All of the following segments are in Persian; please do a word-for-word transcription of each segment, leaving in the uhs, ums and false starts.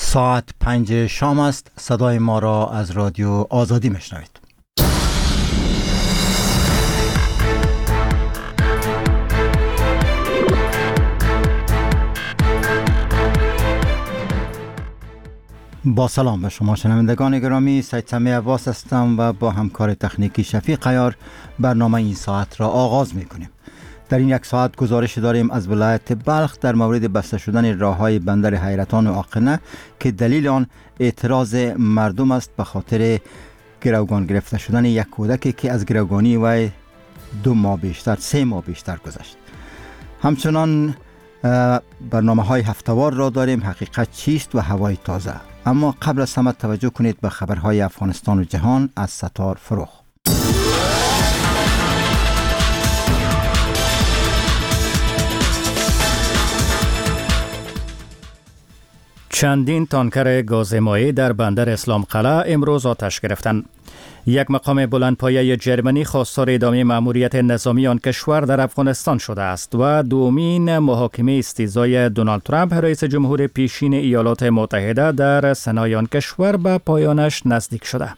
ساعت پنج شام است. صدای ما را از رادیو آزادی میشنوید. با سلام به شما شنوندگان گرامی، سید سمیع عباس هستم و با همکار تکنیکی شفیق عیار برنامه این ساعت را آغاز میکنیم. در این یک ساعت گزارش داریم از ولایت بلخ در مورد بسته شدن راههای بندر حیرتان و آقنه که دلیل آن اعتراض مردم است به خاطر گروگان گرفته شدن یک کودکی که از گروگانی و دو ماه بیشتر سه ماه بیشتر گذشت. همچنان برنامه های هفته‌وار را داریم، حقیقت چیست و هوای تازه. اما قبل از همه توجه کنید به خبرهای افغانستان و جهان از ستار فروغ. چندین تانکر گاز مایع در بندر اسلام قلعه امروز آتش گرفتند. یک مقام بلندپایه جرمنی خواستار ادامه مأموریت نظامی آن کشور در افغانستان شده است و دومین محاکمه استیزای دونالد ترامپ رئیس جمهور پیشین ایالات متحده در سنای آن کشور به پایانش نزدیک شده.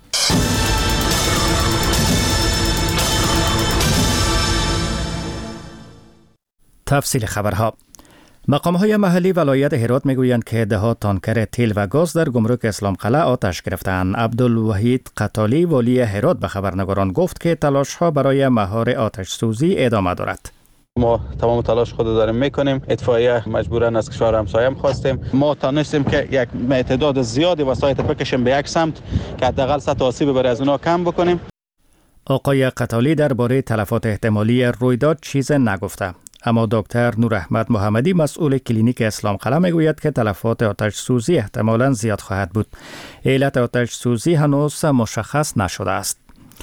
تفصیل خبرها. مقام‌های محلی ولایت هرات میگویند که ده تانکر تیل و گاز در گمرک اسلام قلعه آتش گرفتند. عبدالوحید قتالی والی هرات به خبرنگاران گفت که تلاش‌ها برای مهار آتش سوزی ادامه دارد. ما تمام تلاش خود داریم میکنیم. اطفائیه مجبورا از کشور همسایه هم خواستیم. ما تانستیم که یک تعداد زیادی وسایط بکشیم به یک سمت که حداقل سطح آسیب برای از اونها کم بکنیم. آقای قتالی درباره تلفات احتمالی رویداد چیز نگفته. اما دکتر نور احمد محمدی مسئول کلینیک اسلام قلعه میگوید که تلفات آتش سوزی احتمالاً زیاد خواهد بود. علت آتش سوزی هنوز مشخص نشده است.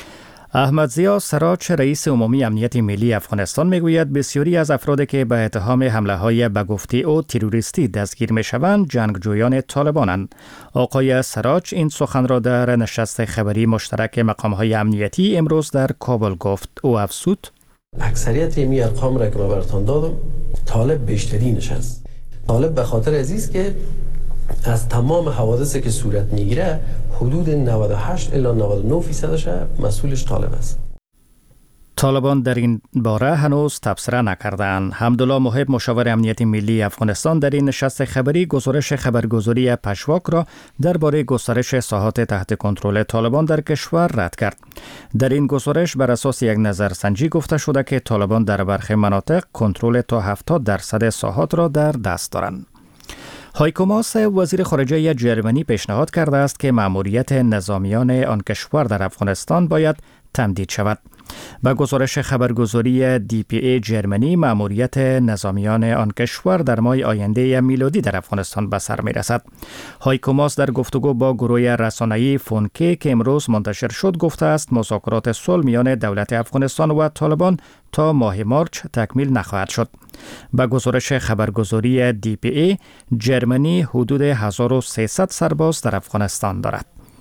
احمد ضیا سراج رئیس عمومی امنیت ملی افغانستان میگوید بسیاری از افرادی که به اتهام حمله های به گفته او تروریستی دستگیر میشوند جنگجویان طالبانند. آقای سراج این سخن را در نشست خبری مشترک مقام های امنیتی امروز در کابل گفت. او افزود: اکثریت این ارقام را که من براتون دادم طالب بیشترینش است. طالب به خاطر عزیز که از تمام حوادثی که صورت میگیره حدود نود و هشت الی نود و نه فیصدش مسئولش طالب است. طالبان در این باره هنوز تبصره نکردند. حمدالله محب مشاور امنیت ملی افغانستان در این نشست خبری گزارش خبرگزاری پشواک را درباره گسترش ساحات تحت کنترل طالبان در کشور رد کرد. در این گزارش بر اساس یک نظرسنجی گفته شده که طالبان در برخی مناطق کنترل تا هفتاد درصد ساحات را در دست دارند. هایکو ماس وزیر خارجه جرمنی پیشنهاد کرده است که مأموریت نظامیان آن کشور در افغانستان باید تمدید شود. با گزارش خبرگزاری دی پی ای جرمنی مأموریت نظامیان آن کشور در ماه آینده میلادی در افغانستان به سر میرسد. هایکو ماس در گفتگو با گروه رسانه‌ای فونکه که امروز منتشر شد گفته است مذاکرات صلح میان دولت افغانستان و طالبان تا ماه مارچ تکمیل نخواهد شد. با گزارش خبرگزاری دی پی ای جرمنی حدود هزار و سیصد سرباز در افغانستان دارد.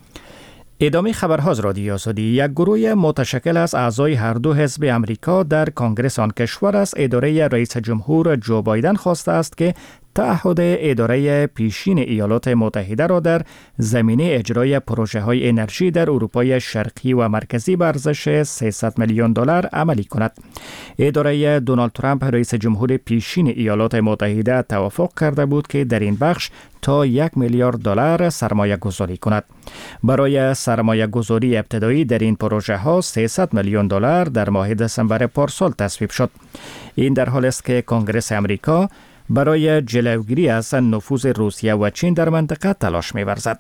ادامه خبرها از رادیو آزادی. یک گروه متشکل از اعضای هر دو حزب امریکا در کنگره آن کشور از اداره رئیس جمهور جو بایدن خواسته است که تعهد اداره پیشین ایالات متحده را در زمینه اجرای پروژه های انرژی در اروپای شرقی و مرکزی به ارزش سیصد میلیون دلار عملی کند. اداره دونالد ترامپ رئیس جمهور پیشین ایالات متحده توافق کرده بود که در این بخش تا یک میلیارد دلار سرمایه گذاری کند. برای سرمایه گذاری ابتدایی در این پروژه ها سیصد میلیون دلار در ماه دسامبر پارسال تصویب شد. این در حالی است که کنگره امریکا برای جلوگیری از نفوذ روسیه و چین در منطقه تلاش می‌ورزد.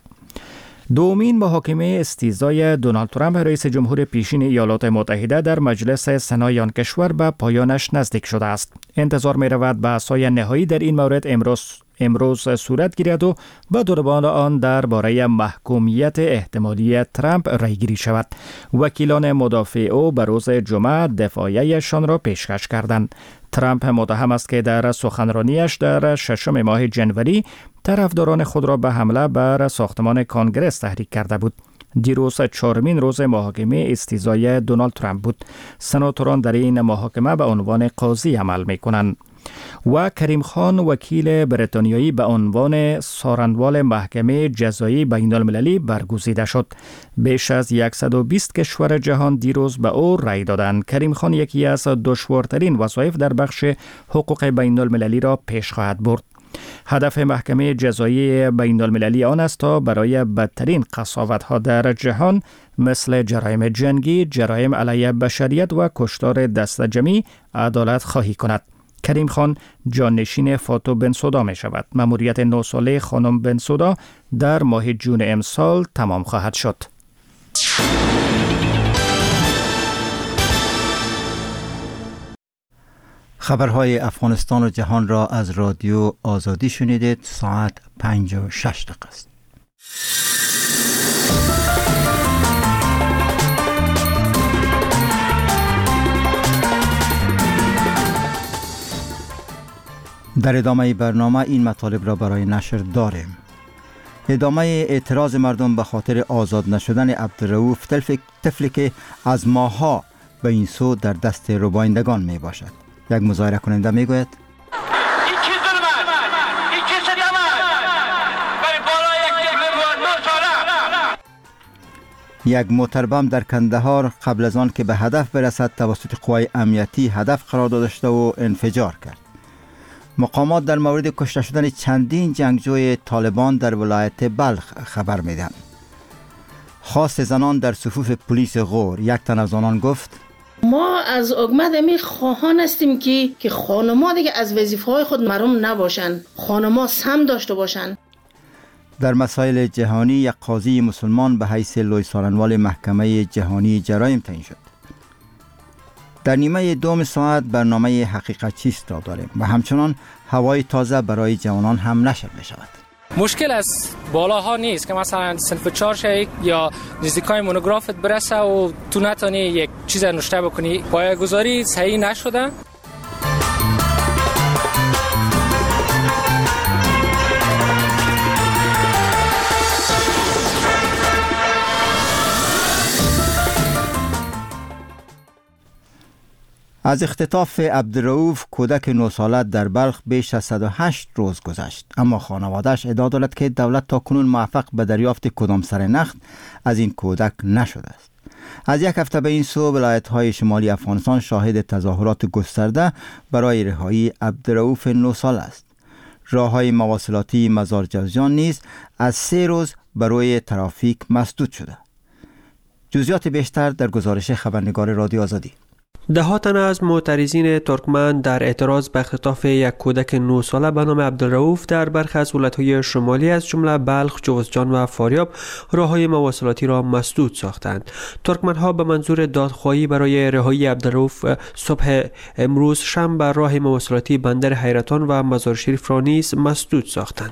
دومین محاکمه استیزای دونالد ترامپ رئیس جمهور پیشین ایالات متحده در مجلس سنای آن کشور به پایانش نزدیک شده است. انتظار می‌رود بحث‌های نهایی در این مورد امروز امروز صورت گیرد و با دربان آن درباره محکومیت احتمالی ترامپ رایگیری شود. وکیلان مدافع او به روز جمعه دفاعیه‌شان را پیشکش کردند. ترامپ متهم است که در سخنرانیش در ششم ماه جنوری طرفداران خود را به حمله بر ساختمان کنگره تحریک کرده بود. دیروز چهارمین روز محاکمه استیزای دونالد ترامپ بود. سناتوران در این محاکمه به عنوان قاضی عمل می کنند. و کریم خان وکیل بریتانیایی به عنوان سارنوال محکمه جزایی بین المللی برگزیده شد. بیش از صد و بیست کشور جهان دیروز به او رای دادند. کریم خان یکی از دشوارترین وظایف در بخش حقوق بین المللی را پیش خواهد برد. هدف محکمه جزایی بین المللی آن است تا برای بدترین قساوت‌ها در جهان مثل جرایم جنگی، جرایم علیه بشریت و کشتار دست جمعی عدالت خواهی کند. کریم خان جانشین فاتو بنسودا می شود. مأموریت نه ساله خانم بنسودا در ماه جون امسال تمام خواهد شد. خبرهای افغانستان و جهان را از رادیو آزادی شنیدید. ساعت پنج و شش دقیقه است. در ادامه برنامه این مطالب را برای نشر داریم. ادامه اعتراض مردم به خاطر آزاد نشدن عبدالرؤوف طفلی که از ماه‌ها به این سو در دست ربایندگان می باشد. یک مظاهره کننده می گوید یک موتر بم در کندهار قبل از آن که به هدف برسد توسط قوای امنیتی هدف قرار داده شده و انفجار کرد. مقامات در مورد کشته شدن چندین جنگجوی طالبان در ولایت بلخ خبر میدن. خواست زنان در صفوف پلیس غور. یک تن از آنان گفت ما از حکومت می خواهان هستیم که که خانم‌ها دیگه از وظیفه‌های خود محروم نباشن، خانم‌ها سهم داشته باشن. در مسائل جهانی یک قاضی مسلمان به حیث لوی سارنوال محکمه جهانی جرایم تعیین شد. در نیمه دوم ساعت برنامه حقیقت چیست را داریم و همچنان هوای تازه برای جوانان هم نشر می شود. مشکل از بالاها نیست که مثلا صنف چهار شایی یا نزدیکای مونوگرافت برسه و تو نتانی یک چیز نوشته بکنی. پایه‌گذاری صحیح نشده. از اختطاف عبدالرؤوف کودک نه ساله در بلخ بیش از صد و هشت روز گذشت، اما خانواده‌اش ادعا دارد که دولت تا کنون موفق به دریافت کدام سرنخ از این کودک نشده است. از یک هفته به این سو ولایت‌های شمالی افغانستان شاهد تظاهرات گسترده برای رهایی عبدالرؤوف نه ساله است. راه‌های مواصلاتی مزار جوزجان نیز از سه روز برای ترافیک مسدود شده. جزئیات بیشتر در گزارش خبرنگار رادیو آزادی. ده ها تن از معترضین ترکمن در اعتراض به اختطاف یک کودک نه ساله به نام عبدالرؤوف در برخی از ولایت‌های شمالی از جمله بلخ، جوزجان و فاریاب راه‌های مواصلاتی را مسدود ساختند. ترکمن‌ها به منظور دادخواهی برای رهایی عبدالرؤوف صبح امروز شنبه راه مواصلاتی بندر حیرتان و مزار شریف را نیز مسدود ساختند.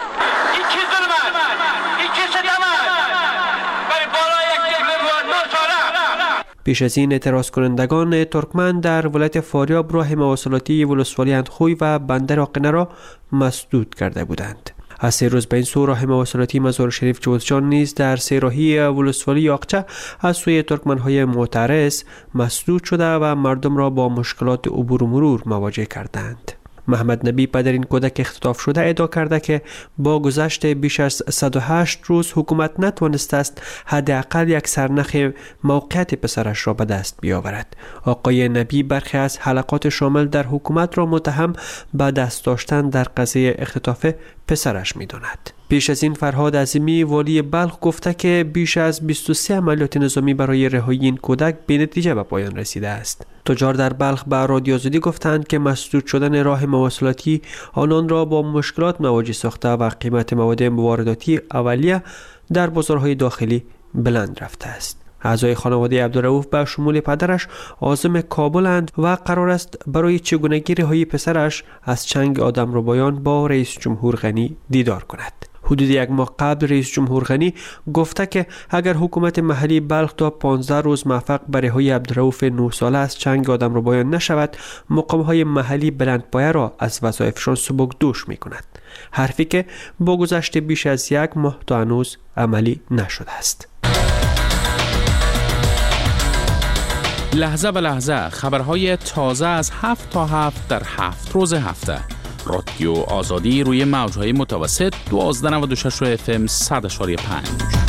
پیش از این اعتراض کنندگان ترکمن در ولایت فاریاب راه مواصلاتی ولسوالی اندخوی و بندر آقنه را مسدود کرده بودند. از سه روز به این سو راه مواصلاتی مزار شریف جوزجان نیز در سه راهی ولسوالی یاقچه از سوی ترکمن‌های معترض مسدود شده و مردم را با مشکلات عبور و مرور مواجه کردند. محمد نبی پدر این کودک اختطاف شده ادعا کرده که با گذشت بیش از صد و هشت روز حکومت نتوانسته است حداقل یک سرنخ موقعیت پسرش را به دست بیاورد. آقای نبی برخی از حلقات شامل در حکومت را متهم به دست داشتن در قضیه اختطاف پسرش می‌داند. پیش از این فرهاد عظیمی والی بلخ گفته که بیش از بیست و سه عملیات نظامی برای رهایی این کودک به نتیجه به پایان رسیده است. تجار در بلخ به رادیو آزادی گفتند که مسدود شدن راه مواصلاتی آنان را با مشکلات مواجه ساخته و قیمت مواد وارداتی اولیه در بازارهای داخلی بلند رفته است. اعضای خانواده عبدالرؤوف به شمول پدرش عازم کابلند و قرار است برای چگونگی رهایی پسرش از چنگ آدمربایان با رئیس جمهور غنی دیدار کند. حدود یک ماه قبل رئیس جمهور غنی گفته که اگر حکومت محلی بلخ تا پانزده روز موفق به رهایی عبدالرؤوف نه ساله از چنگ آدمربایان نشود، مقام‌های محلی بلندپایه را از وظایفشان سبکدوش می‌کند. حرفی که با گذشت بیش از یک ماه تا هنوز عملی نشده است. لحظه به لحظه خبرهای تازه از هفت تا هفت در هفت روز هفته. رادیو آزادی روی موجهای متوسط دوازده نود و شش اف ام صد و پنج.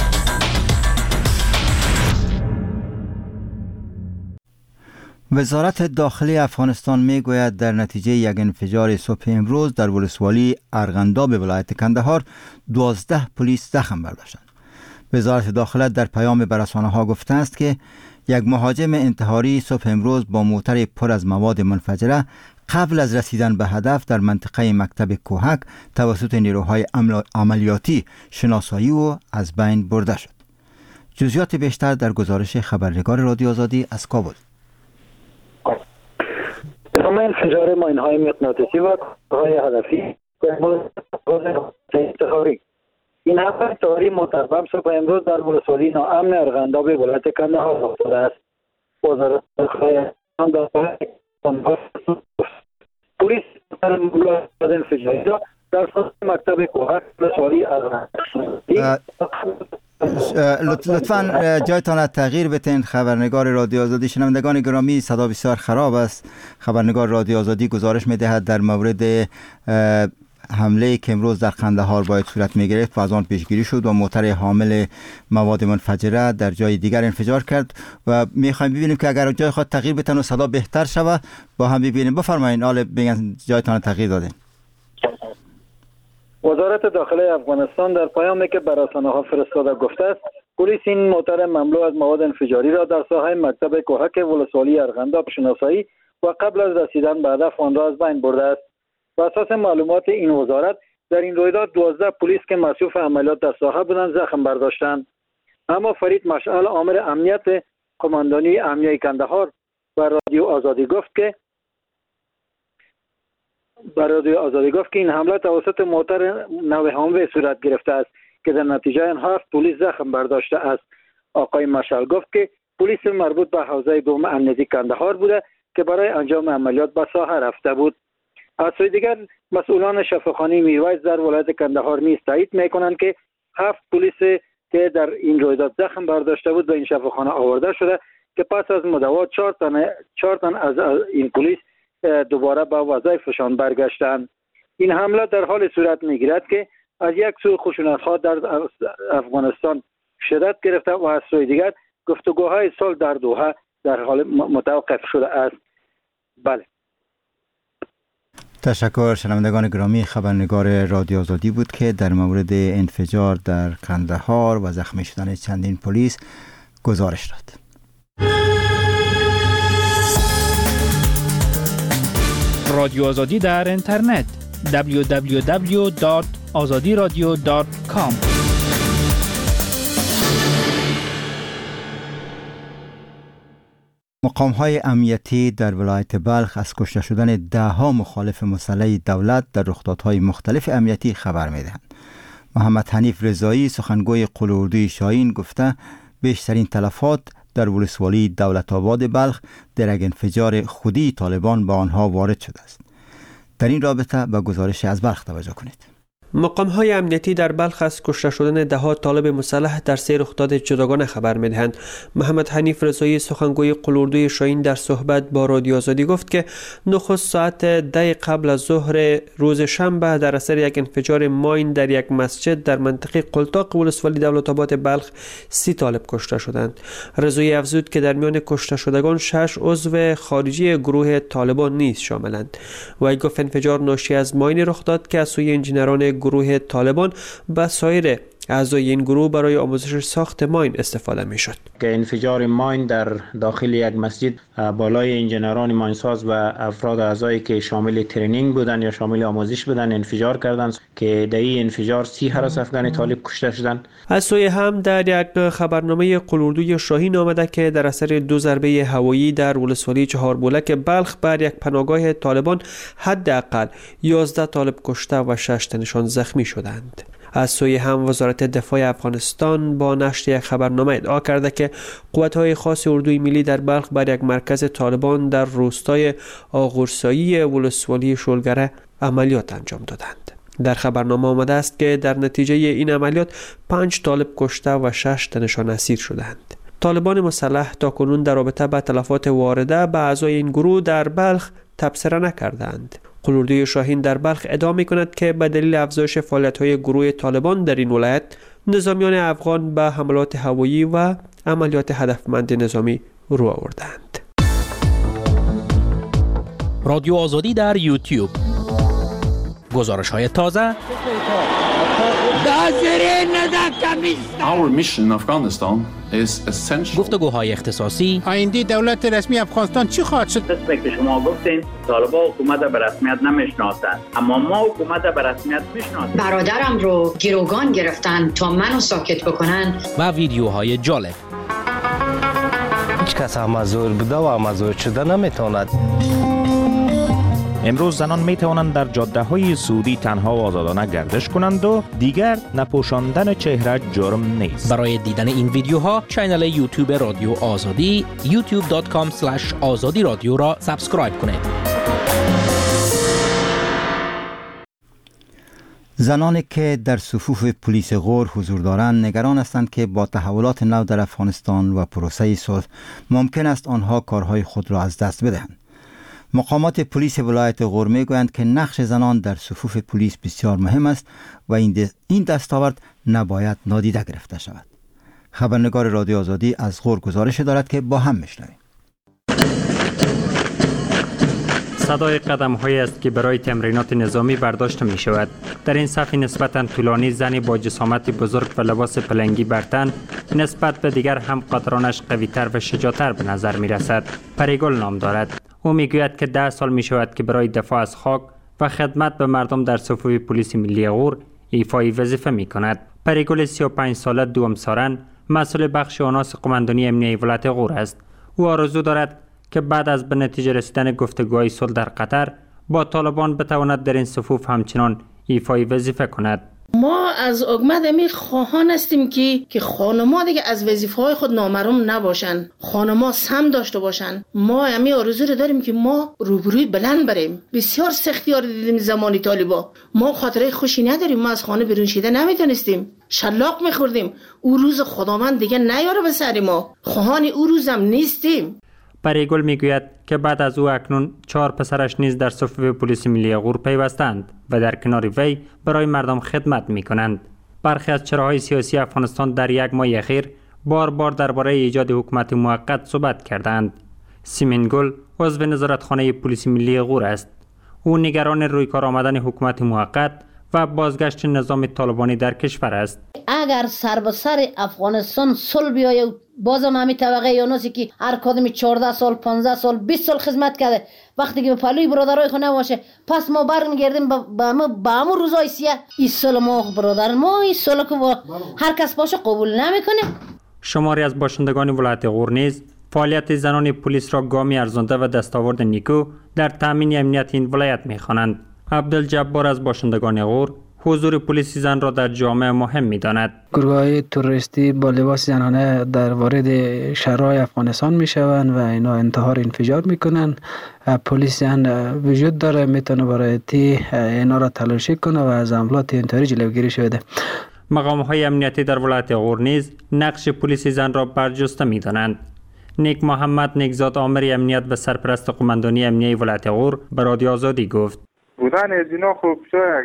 وزارت داخلی افغانستان میگوید در نتیجه یک انفجار صبح امروز در ولسوالی ارغنداب ولایت کندهار دوازده پلیس زخم برداشتند. وزارت داخله در پیام به رسانه‌ها گفته است که یک مهاجم انتحاری صبح امروز با موتر پر از مواد منفجره قبل از رسیدن به هدف در منطقه مکتب کوهک توسط نیروهای عملیاتی شناسایی و از بین برده شد. جزئیات بیشتر در گزارش خبرنگار رادیو آزادی از کابل. تمام انفجار ماین‌های مغناطیسی و های هدفی انتحاری این حمله انتحاری متورم صبح امروز در ولسوالی ناامن ارغنداب ولایت کندهار افتاده است. وزارت داخله پلیس در مبلغ انفجاری را در مکتب کوهک ولسوالی ارغنداب لطفاً جایتان تغییر بتین. خبرنگار رادیو آزادی. شنوندگان گرامی، صدا بسیار خراب است. خبرنگار رادیو آزادی گزارش می‌دهد در مورد حمله که امروز در قندهار باید صورت می‌گرفت و از آن پیشگیری شد و موتر حامل مواد منفجره در جای دیگر انفجار کرد و می‌خوایم ببینیم که اگر جای خود تغییر بتن و صدا بهتر شود با هم ببینیم. بفرمایید. حالا بگن جایتان تغییر دادین. وزارت داخلی افغانستان در پیامی که به رسانه‌ها فرستاده گفته است پلیس این موتر مملو از مواد انفجاری را در ساحه مکتب کوهک ولسوالی ارغنداب شناسایی و قبل از رسیدن به هدف آن را از بین برده است. بر اساس معلومات این وزارت در این رویداد دوازده پلیس که مصروف عملیات در ساحه بودند زخم برداشتند. اما فرید مشعل آمر امنیت قماندانی امنیه کندهار بر رادیو آزادی گفت که بر رادیو آزادی گفت که این حمله توسط موتر نو هاموی صورت گرفته است که در نتیجه آن هفت پلیس زخم برداشته است. آقای مشعل گفت که پلیس مربوط به حوزه دوم امنیتی کندهار بوده که برای انجام عملیات به ساحه رفته بود. از سوی دیگر مسئولان شفاخانه میرویس در ولایت کندهار نیز تایید میکنند که هفت پلیس که در این رویداد زخم برداشته بود به این شفاخانه آورده شده که پس از مداوات چهار تن چهار تن از این پلیس دوباره به وظایفشان برگشتند. این حمله در حال صورت میگیرد که از یک سو خشونت‌ها در افغانستان شدت گرفته و از سوی دیگر گفتگوهای صلح در دوحه در حال متوقف شده است. بله. تشکر. شنوندگان گرامی، خبرنگار رادیو آزادی بود که در مورد انفجار در قندهار و زخمی شدن چندین پلیس گزارش داد. رادیو آزادی در اینترنت دبلیو دبلیو دبلیو دات آزادی رادیو دات کام. مقام‌های امنیتی در ولایت بلخ از کشته شدن ده ها مخالف مسلح دولت در رخدادهای مختلف امنیتی خبر می‌دهند. محمد حنیف رضایی سخنگوی قل اردوی شاهین گفته بیشترین تلفات در ولسوالی دولت آباد بلخ در یک انفجار خودی طالبان با آنها وارد شده است. در این رابطه به گزارش از بلخ توجه کنید. مقام‌های امنیتی در بلخ از کشته شدن ده طالب مسلح در سه رخداد جداگانه خبر می‌دهند. محمد حنیف رضایی سخنگوی قل اردوی شاهین در صحبت با رادیو آزادی گفت که نخست ساعت ده قبل از ظهر روز شنبه در اثر یک انفجار ماین در یک مسجد در منطقه قلتاق ولسوالی دولت آباد بلخ سی طالب کشته شدند. رضایی افزود که در میان کشته شدگان شش عضو خارجی گروه طالبان نیز شاملند. وی گفت انفجار ناشی از ماین رخ داد که از سوی انجینران گروه طالبان به سایر اعضای این گروه برای آموزش ساخت ماین استفاده می شد. که انفجار ماین در داخل یک مسجد بالای انجینران ماینساز و افراد اعضایی که شامل ترینینگ بودن یا شامل آموزش بودن انفجار کردند که در این انفجار سی هراس افغان طالب کشته شدند. از سوی هم در یک خبرنامه قل اردوی شاهین آمده که در اثر دو ضربه هوایی در ولسوالی چهاربولک بلخ بر یک پناهگاه طالبان حداقل یازده طالب کشته و شش تنشان زخمی شدند. از سوی هم وزارت دفاع افغانستان با نشر یک خبرنامه ادعا کرده که قوت‌های خاص اردوی ملی در بلخ بر یک مرکز طالبان در روستای آغورسایی ولسوالی شلگره عملیات انجام دادند. در خبرنامه آمده است که در نتیجه این عملیات پنج طالب کشته و شش تنشان اسیر شدند. طالبان مسلح تاکنون در رابطه با تلفات وارده به اعضای این گروه در بلخ تبصره نکردند. قلوردوی شاهین در بلخ ادعا می کند که به دلیل افزایش فعالیت‌های گروه طالبان در این ولایت، نظامیان افغان به حملات هوایی و عملیات هدفمند نظامی رو آوردند. رادیو آزادی در یوتیوب. گزارش‌های تازه. Our mission in Afghanistan is essential. گفتگوهای اختصاصی. آینده دولت رسمی افغانستان چی خواهد شد؟ دست که شما گفتین طالبان حکومت به رسمیت نمیشناسند، اما ما حکومت به رسمیت میشناسیم. برادرم رو گروگان گرفتن تا منو ساکت بکنن. و ویدیوهای جالب. هیچ کس مزور بوده و مزور شده نمیتواند. امروز زنان می توانند در جاده های سعودی تنها و آزادانه گردش کنند و دیگر نپوشاندن چهره جرم نیست. برای دیدن این ویدیوها کانال یوتیوب رادیو آزادی یوتیوب دات کام اسلش آزادی رادیو را سابسکرایب کنید. زنانی که در صفوف پلیس غور حضور دارند نگران هستند که با تحولات نو در افغانستان و پروسه صلح ممکن است آنها کارهای خود را از دست بدهند. مقامات پلیس ولایت غور میگویند که نقش زنان در صفوف پلیس بسیار مهم است و این دستاورد نباید نادیده گرفته شود. خبرنگار رادیو آزادی از غور گزارش دارد که با هم میشنویم. صدای قدم هایی است که برای تمرینات نظامی برداشت می شود. در این صف نسبتاً طولانی زنی با جسامت بزرگ و لباس پلنگی بر تن نسبت به دیگر همقدرانش قوی‌تر و شجاع‌تر به نظر می رسد. پریگل نام دارد. او می گوید که ده سال می شود که برای دفاع از خاک و خدمت به مردم در صفوف پلیس ملی غور ایفای وظیفه می کند. پریگل سی و پنج ساله دوم سارن مسئول بخش اوناس قماندانی امنیتی ولایت غور است. او آرزو دارد که بعد از به نتیجه رسیدن گفتگوهای صلح در قطر با طالبان بتواند در این صفوف همچنان ایفای وظیفه کند. ما از حکومت می خواهان هستیم که که خانم‌ها دیگه از وظیفه‌های خود نامحروم نباشن، خانم‌ها سم داشته باشن. ما همین آرزو رو داریم که ما روبروی بلند بریم. بسیار سختی‌ها دیدیم زمانی طالبا. ما خاطره خوشی نداریم. ما از خانه بیرون شده نمیتونستیم. شلاق می‌خوردیم. او روز خداوند دیگه نیاره به سر ما. خواهان او روزم نیستیم. پریگل میگوید که بعد از او اکنون چهار پسرش نیز در صفوف پلیس ملی غور پیوستند و در کنار وی برای مردم خدمت میکنند. برخی از چهره‌های سیاسی افغانستان در یک ماه اخیر بار بار درباره ایجاد حکومت موقت صحبت کردند. سیمین گل عضو نظارتخانه پلیس ملی غور است. او نگران روی کار آمدن حکومت موقت و بازگشت نظام طالبانی در کشور است. اگر سر به سر افغانستان صلح بیاید، بازم همین طبقه یونسی که هر کدوم چهارده سال پانزده سال بیست سال خدمت کرده وقتی که به پلوی برادرای خود نباشه، پس ما برمیگردیم به همون به همون روزای سیاه. این صلح ما برادر ما این صلح که با هر کس باشه قبول نمیکنه. شماری از باشندگان ولایت غور نیز فعالیت زنان پلیس را گامی ارزانده و دستاورد نیکو در تامین امنیت این ولایت می‌خوانند. عبدالجبار از باشندگان غور حضور پلیس زن را در جامعه مهم می‌داند. گروه‌های تروریستی با لباس زنانه در وارد شهرهای افغانستان می‌شوند و اینا انتحار انفجار می‌کنند. پلیس زن وجود داره، میتونه برای تی اینا را تلاشی کنه و از حملات انتحاری جلوگیری شده. مقام‌های امنیتی در ولایت غور نیز نقش پلیس زن را برجسته می‌دانند. نیک محمد نیکزاد آمر امنیت و سرپرست قماندانی امنیتی ولایت غور به رادیو آزادی گفت: بودن از اینا خوب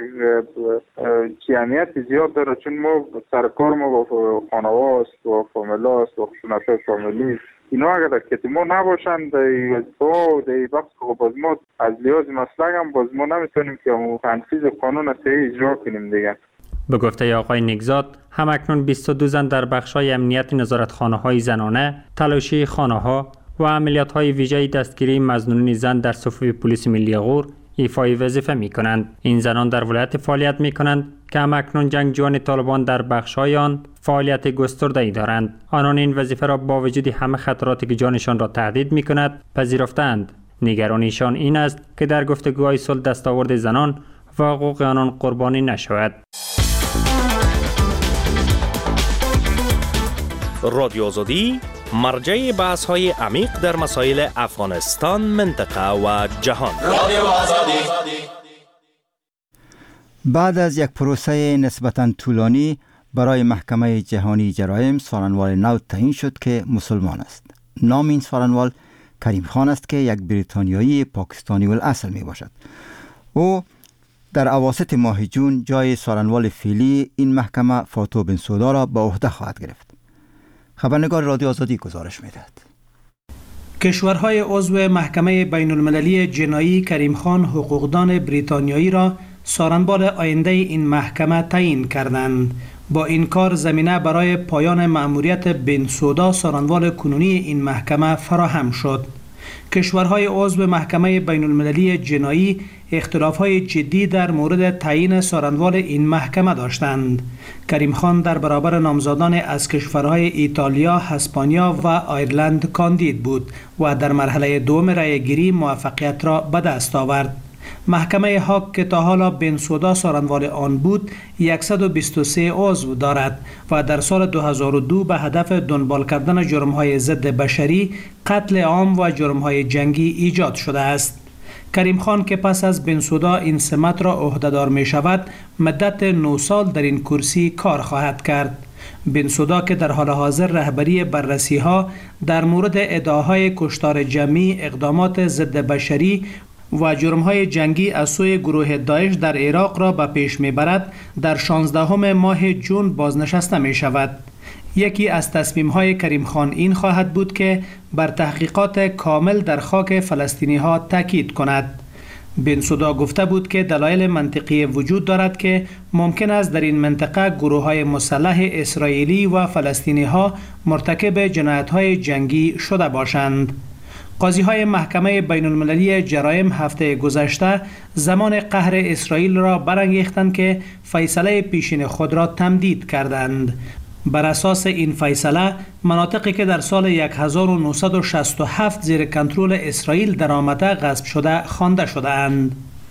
که اهمیت زیاد داره، چون ما سرکار ما با خانواده است و فامیلا است و خشونت فامیلی اینا اگر در کت ما نباشن در وظیفه و در بخش که باز ما از لحاظ مسلک هم باز ما نمیتونیم که تنفیذ قانون صحیح اجرا کنیم دیگه. به گفته آقای نیکزاد، همکنون بیست و دو زن در بخش‌های امنیت نظارتخانه‌های زنانه، تلاشی خانه‌ها و عملیات‌های ویژه دستگیری مظنونین زن در صفوف پلیس ملی غور ایفای وظیفه می‌کنند. این زنان در ولایت فعالیت می‌کنند که همکنون جنگجویان طالبان در بخش‌های آن فعالیت گسترده‌ای دارند. آنان این وظیفه را با وجود همه خطراتی که جانشان را تهدید می‌کند پذیرفتند. نگرانیشان این است که در گفتگوهای صلح دستاورد زنان و حقوق آنان قربانی نشود. رادیو آزادی مرجع بحث‌های عمیق در مسائل افغانستان، منطقه و جهان. رادیو آزادی. بعد از یک پروسه نسبتاً طولانی، برای محکمه جهانی جرایم سالنوال نو تعیین شد که مسلمان است. نام این سالنوال کریم خان است که یک بریتانیایی پاکستانی الاصل می باشد. او در اواسط ماه جون جای سالنوال فعلی این محکمه فاتو بنسودا را به عهده خواهد گرفت. خبرنگار رادیو آزادی گزارش می‌دهد. کشورهای عضو محکمه بین المللی جنایی کریم خان حقوقدان بریتانیایی را سالنوال آینده این محکمه تعیین کردند. با این کار زمینه برای پایان مأموریت بنسودا سالنوال کنونی این محکمه فراهم شد. کشورهای عضو محکمه بین المللی جنایی اختلافهای جدی در مورد تعیین سالنوال این محکمه داشتند. کریم خان در برابر نامزدان از کشورهای ایتالیا، اسپانیا و آیرلند کاندید بود و در مرحله دوم رأی‌گیری موفقیت را به دست آورد. محکمه هاگ که تا حالا بنسودا سالنوال آن بود صد و بیست و سه عضو دارد و در سال دو هزار و دو به هدف دنبال کردن جرم‌های ضد بشری، قتل عام و جرم‌های جنگی ایجاد شده است. کریم خان که پس از بنسودا این سمت را عهدهدار می شود، مدت نه سال در این کرسی کار خواهد کرد. بنسودا که در حال حاضر رهبری بررسی ها در مورد ادعاهای کشتار جمعی، اقدامات ضد بشری و جرم‌های جنگی از سوی گروه داعش در عراق را به پیش می‌برد، در شانزدهم ماه جون بازنشسته می‌شود. یکی از تصمیم‌های کریم خان این خواهد بود که بر تحقیقات کامل در خاک فلسطینی‌ها تاکید کند. بنسودا گفته بود که دلایل منطقی وجود دارد که ممکن است در این منطقه گروه‌های مسلح اسرائیلی و فلسطینی‌ها مرتکب جنایت‌های جنگی شده باشند. قاضی‌های محکمه بین المللی جرایم هفته گذشته زمان قهر اسرائیل را برانگیختند که فیصله پیشین خود را تمدید کردند. بر اساس این فیصله مناطقی که در سال هزار و نهصد و شصت و هفت زیر کنترل اسرائیل درآمده غصب شده خوانده شده‌اند.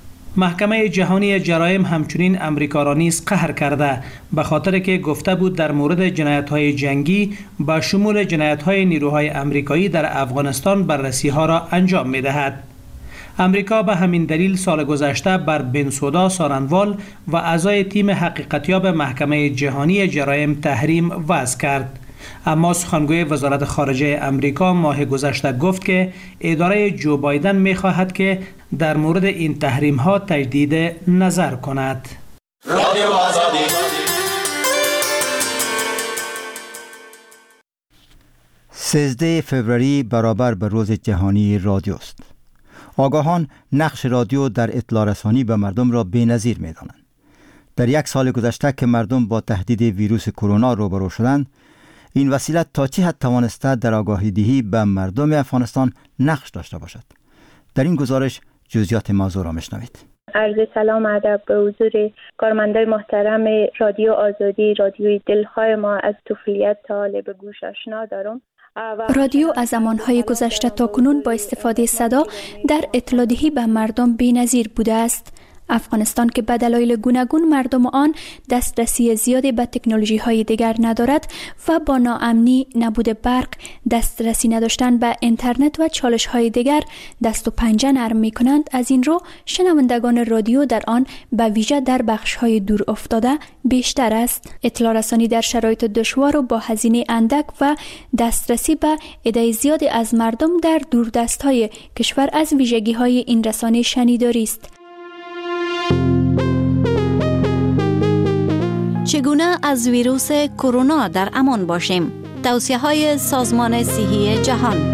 محکمه جهانی جرایم همچنین امریکا را نیز قهر کرده، به خاطر که گفته بود در مورد جنایت‌های جنگی با شمول جنایت‌های نیروهای امریکایی در افغانستان بررسی‌ها را انجام می‌دهد. امریکا به همین دلیل سال گذشته بر بنسودا سالنوال و اعضای تیم حقیقتیاب محکمه جهانی جرایم تحریم وضع کرد. اما سخنگوی وزارت خارجه امریکا ماه گذشته گفت که اداره جو بایدن می‌خواهد که در مورد این تحریم ها تجدید نظر کند. رادیو آزادی. سیزده فوریه برابر به روز جهانی رادیو است. آگاهان نقش رادیو در اطلاع رسانی به مردم را بی‌نظیر می‌دانند. در یک سال گذشته که مردم با تهدید ویروس کرونا روبرو شدند، این وسیله تا چه حد توانسته در آگاهی دهی به مردم افغانستان نقش داشته باشد؟ در این گزارش جزئیات موضوع را میشنوید. عرض سلام ادب به حضور کارمندای محترم رادیو آزادی، رادیوی دلهای ما. از طفولیت تا حال به گوش آشنا دارم. رادیو از زمانهای گذشته تا کنون با استفاده صدا در اطلاع دهی به مردم بی‌نظیر بوده است. افغانستان که به دلایل گوناگون مردم آن دسترسی زیادی به تکنولوژی های دیگر ندارد و با ناامنی، نبود برق، دسترسی نداشتن به اینترنت و چالش های دیگر دست و پنجه نرم می کنند، از این رو شنوندگان رادیو در آن به ویژه در بخش های دور افتاده بیشتر است. اطلاع رسانی در شرایط دشوار و با هزینه اندک و دسترسی به عده زیادی از مردم در دوردست های کشور از ویژگی های این رسانه شنیداری است. چگونه از ویروس کرونا در امان باشیم؟ توصیه‌های سازمان صحی جهان.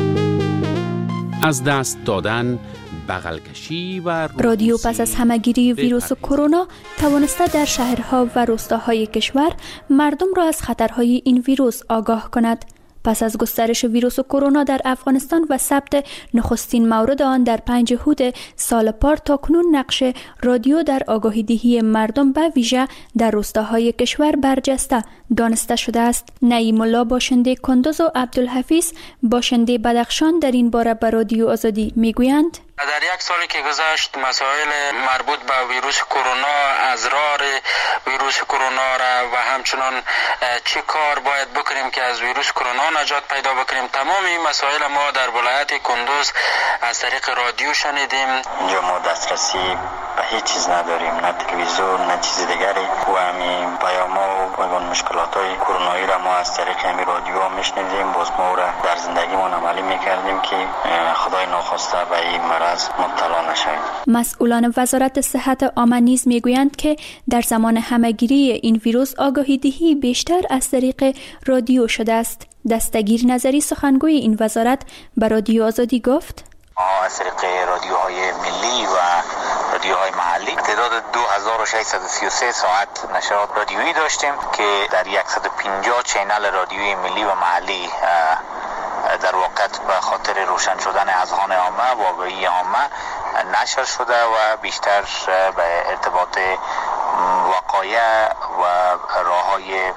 از دست دادن، بغل کشی و رادیو پس از همه‌گیری ویروس کرونا توانسته در شهرها و روستاهای کشور مردم را از خطرهای این ویروس آگاه کند. پس از گسترش ویروس کرونا در افغانستان و ثبت نخستین مورد آن در پنج هود سال پار، تاکنون نقش رادیو در آگاهی دهی مردم به ویژه در روستاهای کشور برجسته دانسته شده است. نعیم الله باشنده کندوز و عبدالحفیظ باشنده بدخشان در این باره به رادیو آزادی میگویند: در یک سالی که گذشت مسائل مربوط به ویروس کرونا، ازرار ویروس کرونا را و همچنان چه کار باید بکنیم که از ویروس کرونا نجات پیدا بکنیم، تمام این مسائل ما در ولایت کندوز از طریق رادیو شنیدیم. اینجا ما دسترسی به هیچ چیز نداریم، نه تلویزیون نه چیز دیگری، و همین پیاما و های کرونایی را ما از طریق همین رادیو میشنیدیم، باز ما را در زندگیمون عملی میکردیم که خدای ناخواسته به این مرض مبتلا نشویم. مسئولان وزارت صحت عامه نیز میگویند که در زمان همهگیری این ویروس آگاهی دهی بیشتر از طریق رادیو شده است. دستگیر نظری سخنگوی این وزارت به رادیو آزادی گفت: از طریق رادیوهای ملی و رادیوهای محلی تعداد دو هزار و ششصد و سی و سه ساعت نشرات رادیویی داشتیم که در صد و پنجاه چینل رادیویی ملی و محلی در واقع به خاطر روشن شدن اذهان عامه و آگاهی عامه نشر شده و بیشتر به ارتباط وقایع و راههای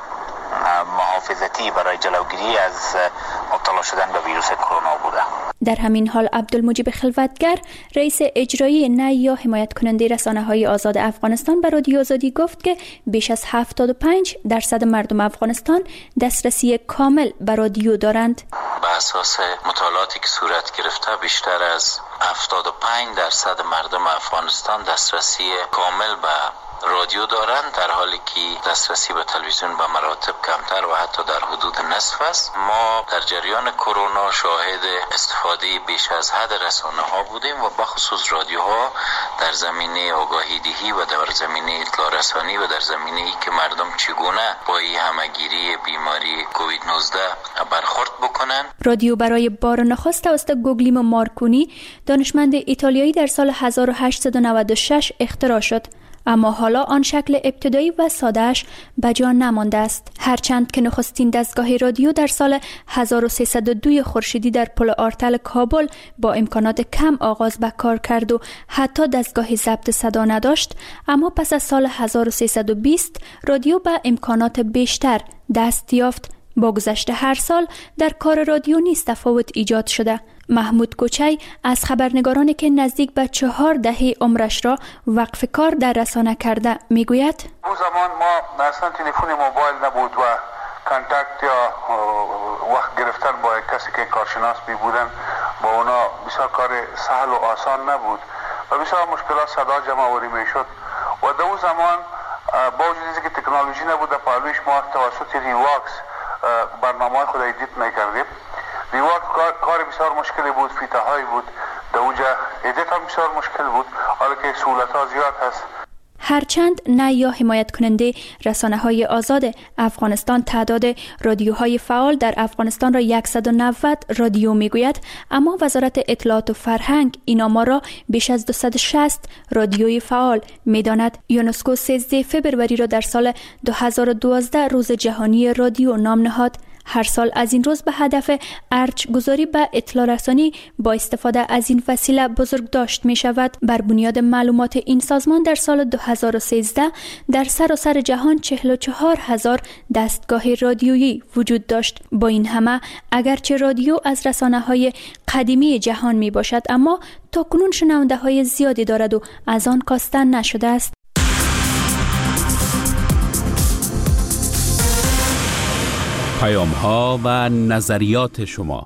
محافظتی برای جلوگیری از مبتلا شدن به ویروس کرونا بوده. در همین حال عبدالمجید خلوتگر رئیس اجرایی نی یا حمایت کننده رسانه‌های آزاد افغانستان به رادیو آزادی گفت که بیش از هفتاد و پنج درصد مردم افغانستان دسترسی کامل به رادیو دارند. به اساس مطالعاتی که صورت گرفته بیشتر از هفتاد و پنج درصد مردم افغانستان دسترسی کامل به رادیو دارند، در حالی که دسترسی به تلویزیون به مراتب کمتر و حتی در حدود نصف است. ما در جریان کرونا شاهد استفاده بیش از حد رسانه ها بودیم و بخصوص رادیوها در زمینه آگاهی دهی و در زمینه اطلاع رسانی و در زمینه ای که مردم چگونه با این همهگیری بیماری کووید نوزده برخورد بکنند. رادیو برای بار نخست توسط گوگلیمو مارکونی دانشمند ایتالیایی در سال هزار و هشتصد و نود و شش اختراع شد، اما حالا آن شکل ابتدایی و ساده‌اش به جا نمانده است. هرچند که نخستین دستگاه رادیو در سال هزار و سیصد و دو خورشیدی در پل آرتل کابل با امکانات کم آغاز به کار کرد و حتی دستگاه ضبط صدا نداشت، اما پس از سال هزار و سیصد و بیست رادیو به امکانات بیشتر دست یافت. با گذشت هر سال در کار رادیو نیز تفاوت ایجاد شده. محمود کوچی از خبرنگارانی که نزدیک به چهار دهه عمرش را وقف کار در رسانه کرده میگوید: اون زمان ما اصلا تلفن موبایل نبود و کانتکت یا وقت گرفتن با کسی که کارشناس بی بودن با اونا بسیار کار سهل و آسان نبود و بسیار مشکلات صدا جمع آوری میشد و در اون زمان با وجود که تکنولوژی نبود در پالویش ما توسط ریواکس برنامه خود ایدیت میکردیم. ریواکس کار بسیار مشکلی بود، فیته هایی بود، در اونجا ایدیت هم بسیار مشکل بود، حالا که سهولت ها زیاد هست. هرچند نه یا حمایت کننده رسانه های آزاد افغانستان تعداد رادیوهای فعال در افغانستان را صد و نود رادیو میگوید، اما وزارت اطلاعات و فرهنگ این آمار را بیش از دویست و شصت رادیوی فعال میداند. یونسکو سیزده فوریه را در سال دو هزار و دوازده روز جهانی رادیو نام نهاد. هر سال از این روز به هدف ارج گذاری به اطلاع رسانی با استفاده از این وسیله بزرگ داشت می شود. بر بنیاد معلومات این سازمان در سال دو هزار و سیزده در سراسر جهان چهل و چهار هزار دستگاه رادیویی وجود داشت. با این همه اگرچه رادیو از رسانه های قدیمی جهان می باشد، اما تا کنون شنونده های زیادی دارد و از آن کاسته نشده است. پیام ها و نظریات شما.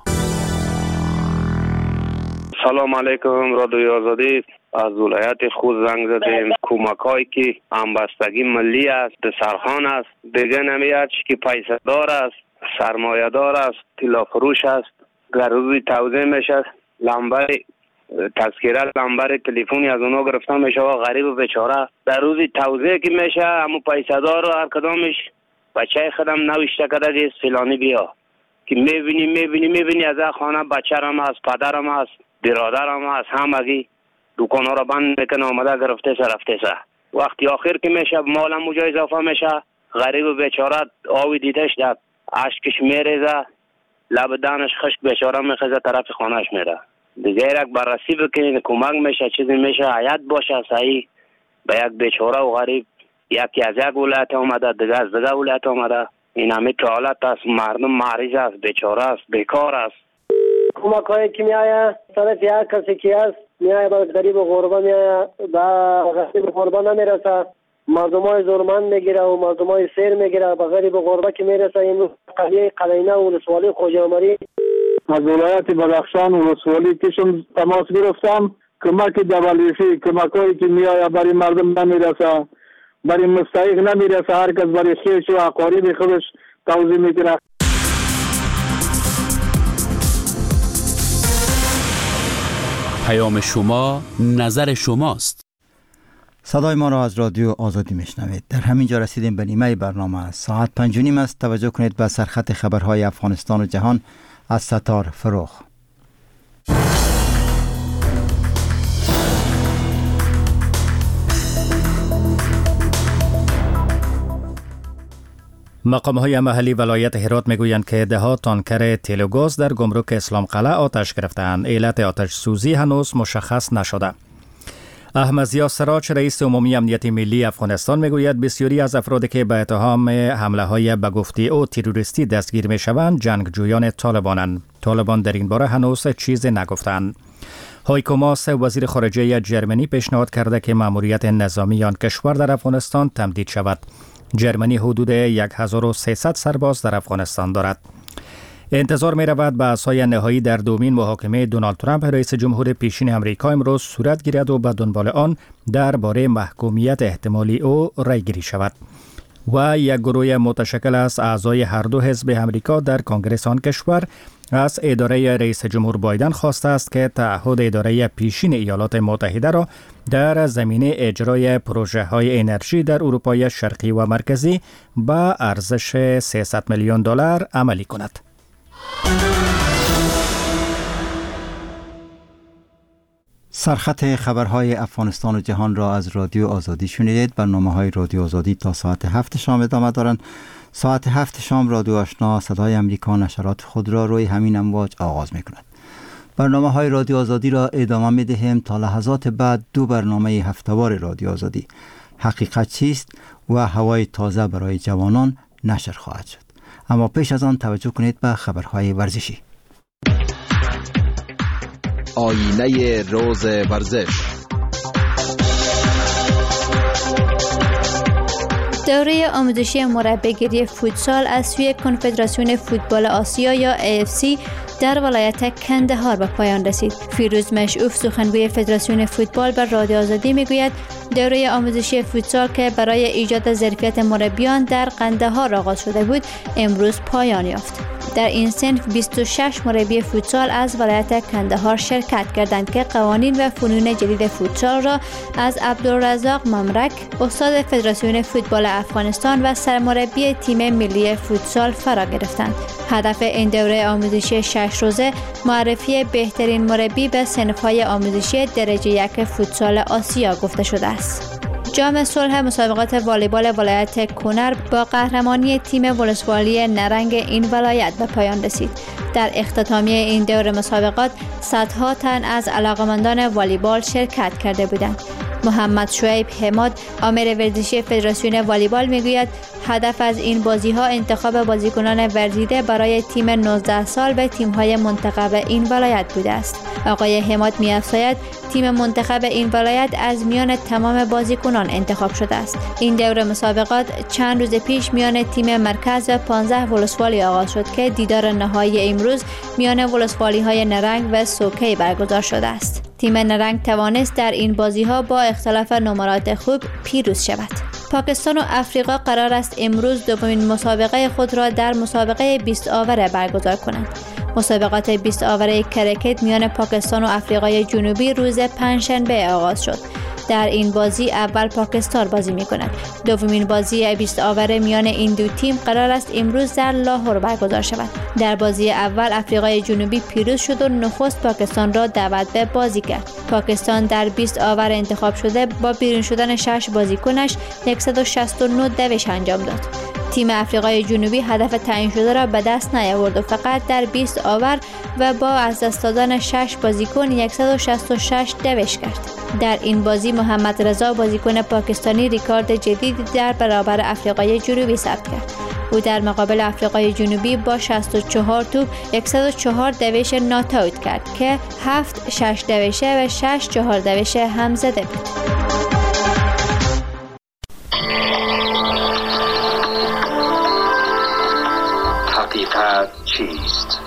سلام علیکم، رادیو آزادی. از ولایت خود زنگ زدیم. کمک هایی که همبستگی ملی است، سرخان است، دیگه نمیاد که پیسه دار است، سرمایه دار است، طلا فروش است. در روزی توزیع میشه، لمبر تذکره لمبر تلفنی از اونا گرفته میشه و غریب و بیچاره در روزی توزیع که میشه، اما پیسه دار و هر کدامش بچه خودم نوشته کرده که فلانی بیا، که میبینی میبینی میبینی از خانه بچه‌رم هست، پدرم هست، برادرم هست، همگی دکان‌ها را بند میکنه، آمده گرفته سر رفته سر. وقتی آخر که میشه مالم اونجا اضافه میشه، غریب و بیچاره آوی دیدش داد، اشکش میریزه، لب دانش خشک بیچاره میخزه طرف خانهش میره. دیگه یک بررسی بکنید، کمک میشه، چیزی میشه، حیات باشه صحیح به یک بیچاره و غریب. یکی از یک ولایت آمده، دیگه از دیگه ولایت آمده. این همه که حالت است، مردم مریض است، بیچاره است، بیکار است. کمک هایی که می آید طرف یک کسی که است می آید به غریب و غربه می آید، به غریب و غربه نمی رسه، مردم های زورمند می گیره و مردم های سیر می گیره، به غریب و غربه که می رسه. این قلیه قلینه و ولسوالی خوجامری از ولایت بدخشان و ولسوالی کشم تماس گرفتم. کمک دبلیفی کمک هایی که می آید برای مردم نمی رسه برای مستحق نمیرسه، هر کس برای خیش و اقارب خودش توزیع میکنه. پیام شما، نظر شماست. صدای ما را از رادیو آزادی میشنوید. در همین جا رسیدیم به نیمه برنامه. ساعت پنج و نیم است. توجه کنید به سرخط خبرهای افغانستان و جهان از ستار فروغ. مقام‌های محلی ولایت هرات میگویند که ده ها تانکر تیل و گاز در گمرک اسلام قلعه آتش گرفتند. علت آتش سوزی هنوز مشخص نشده. احمد ضیا سراج رئیس عمومی امنیت ملی افغانستان میگوید بسیاری از افرادی که به اتهام حمله های به گفته او تروریستی دستگیر میشوند جنگجویان طالبانند. طالبان در این باره هنوز چیزی نگفتند. هایکو ماس وزیر خارجه جرمنی پیشنهاد کرده که مأموریت نظامی آن کشور در افغانستان تمدید شود. جرمنی حدود هزار و سیصد سرباز در افغانستان دارد. انتظار می رود بحث‌های نهایی در دومین محاکمه دونالد ترامپ رئیس جمهور پیشین امریکا امروز صورت گیرد و به دنبال آن درباره محکومیت احتمالی او رای گیری شود. و یک گروه متشکل از اعضای هر دو حزب امریکا در کنگره آن کشور از اداره رئیس جمهور بایدن خواسته است که تعهد اداره پیشین ایالات متحده را در زمینه اجرای پروژه های انرژی در اروپای شرقی و مرکزی با ارزش سیصد میلیون دلار عملی کند. سرخط خبرهای افغانستان و جهان را از رادیو آزادی شنیدید. برنامه های رادیو آزادی تا ساعت هفت شام ادامه دارند. ساعت هفت شام رادیو آشنا صدای امریکا نشرات خود را روی همین امواج آغاز می کند. برنامه های رادیو آزادی را ادامه می دهیم تا لحظات بعد دو برنامه هفتهوار رادیو آزادی، حقیقت چیست و هوای تازه برای جوانان نشر خواهد شد. اما پیش از آن توجه کنید به خبرهای ورزشی. آینه روز ورزش. دوره آموزشی مربیگری فوتسال از سوی کنفدراسیون فوتبال آسیا یا ای اف سی در ولایت کندهار به پایان رسید. فیروز مشعوف سخنگوی فدراسیون فوتبال بر رادیو آزادی میگوید دوره آموزشی فوتسال که برای ایجاد ظرفیت مربیان در قندهار آغاز شده بود امروز پایان یافت. در این صنف بیست و شش مربی فوتسال از ولایت کندهار شرکت کردند که قوانین و فنون جدید فوتسال را از عبدالرزاق ممرک، استاد فدراسیون فوتبال افغانستان و سرمربی تیم ملی فوتسال فرا گرفتند. هدف این دوره آموزشی شش روزه معرفی بهترین مربی به صنف‌های آموزشی درجه یک فوتسال آسیا گفته شده است. جام صلح مسابقات والیبال ولایت کنر با قهرمانی تیم ولسوالی نرنگ این ولایت به پایان رسید. در اختتامیه این دور مسابقات صدها تن از علاقمندان والیبال شرکت کرده بودند. محمد شعیب حماد آمر ورزشی فدراسیون والیبال میگوید هدف از این بازی ها انتخاب بازیکنان ورزیده برای تیم نوزده سال و تیم های منتخب این ولایت بوده است. آقای حماد می‌افزاید تیم منتخب این ولایت از میان تمام بازیکنان انتخاب شده است. این دوره مسابقات چند روز پیش میان تیم مرکز و پانزده ولسوالی آغاز شد که دیدار نهایی امروز میان ولسوالی های نرنگ و سوکی برگزار شده است. تیم نرنگ توانست در این بازی ها با اختلاف نمرات خوب پیروز شود. پاکستان و افریقا قرار است امروز دومین مسابقه خود را در مسابقه بیست آوره برگزار کنند. مسابقات بیست آوره کرکت میان پاکستان و افریقای جنوبی روز پنجشنبه آغاز شد. در این بازی اول پاکستان بازی می کند. دومین بازی بیست آوره میان این دو تیم قرار است امروز در لاهور برگزار شود. در بازی اول افریقای جنوبی پیروز شد و نخست پاکستان را دعوت به بازی کرد. پاکستان در بیست آور انتخاب شده با بیرون شدن شش بازیکنش صد و شصت و نه دوش انجام داد. تیم افریقای جنوبی هدف تعیین شده را به دست نیاورد و فقط در بیست آور و با از دست دادن شش بازیکن صد و شصت و شش دوش کرد. در این بازی محمد رضا بازیکن پاکستانی ریکارد جدیدی در برابر افریقای جنوبی ثبت کرد. او در مقابل افریقای جنوبی با شصت و چهار توپ صد و چهار دوش نات اوت کرد که هفت شش دوشه و شش چهار دوشه هم زده بود. حقیقت چیست؟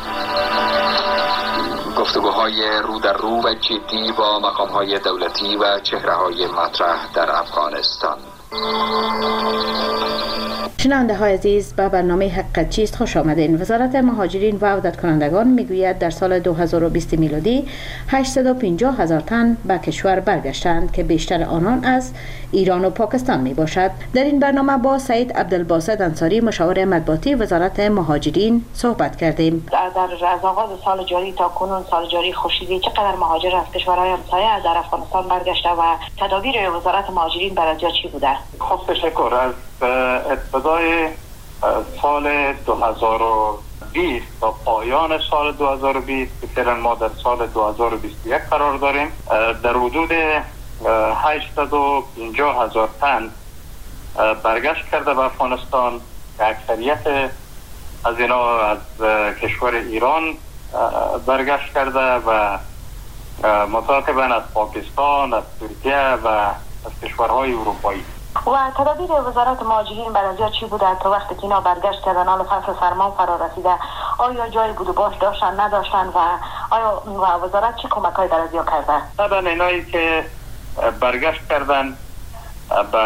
گفتگوهای رو در رو و جدی با مقام‌های دولتی و چهره‌های مطرح در افغانستان. شنونده های عزیز، به برنامه حقیقت چیست خوش آمدین. وزارت مهاجرین و عودت کنندگان میگوید در سال دو هزار و بیست میلادی هشتصد و پنجاه هزار تن به کشور برگشتند که بیشتر آنان از ایران و پاکستان می باشد. در این برنامه با سعید عبدالباسط انصاری مشاور مطبوعاتی وزارت مهاجرین صحبت کردیم. در, در از آغاز سال جاری تا کنون سال جاری خورشیدی چقدر مهاجر از کشورهای همسایه در افغانستان برگشته و تدابیر وزارت مهاجرین برای چی بوده؟ خب تشکر. از ابتدای سال دو هزار و بیست تا پایان سال دو هزار و بیست که فعلا ما در سال دو هزار و بیست و یک قرار داریم، در حدود هشتصد و پنجاه هزار تن برگشت کرده به افغانستان که اکثریت از اینا از کشور ایران برگشت کرده و متعاقباً از پاکستان، از ترکیه و از کشورهای اروپایی. و تدابیر وزارت مهاجرین برای چی بوده تا وقتی که اینا برگشت کردن حال فصل سرما فرا رسیده؟ آیا جای بود و باش داشتن نداشتن و آیا و وزارت چی کمک‌های برای کرده؟ طبعا اینایی که برگشت کردن به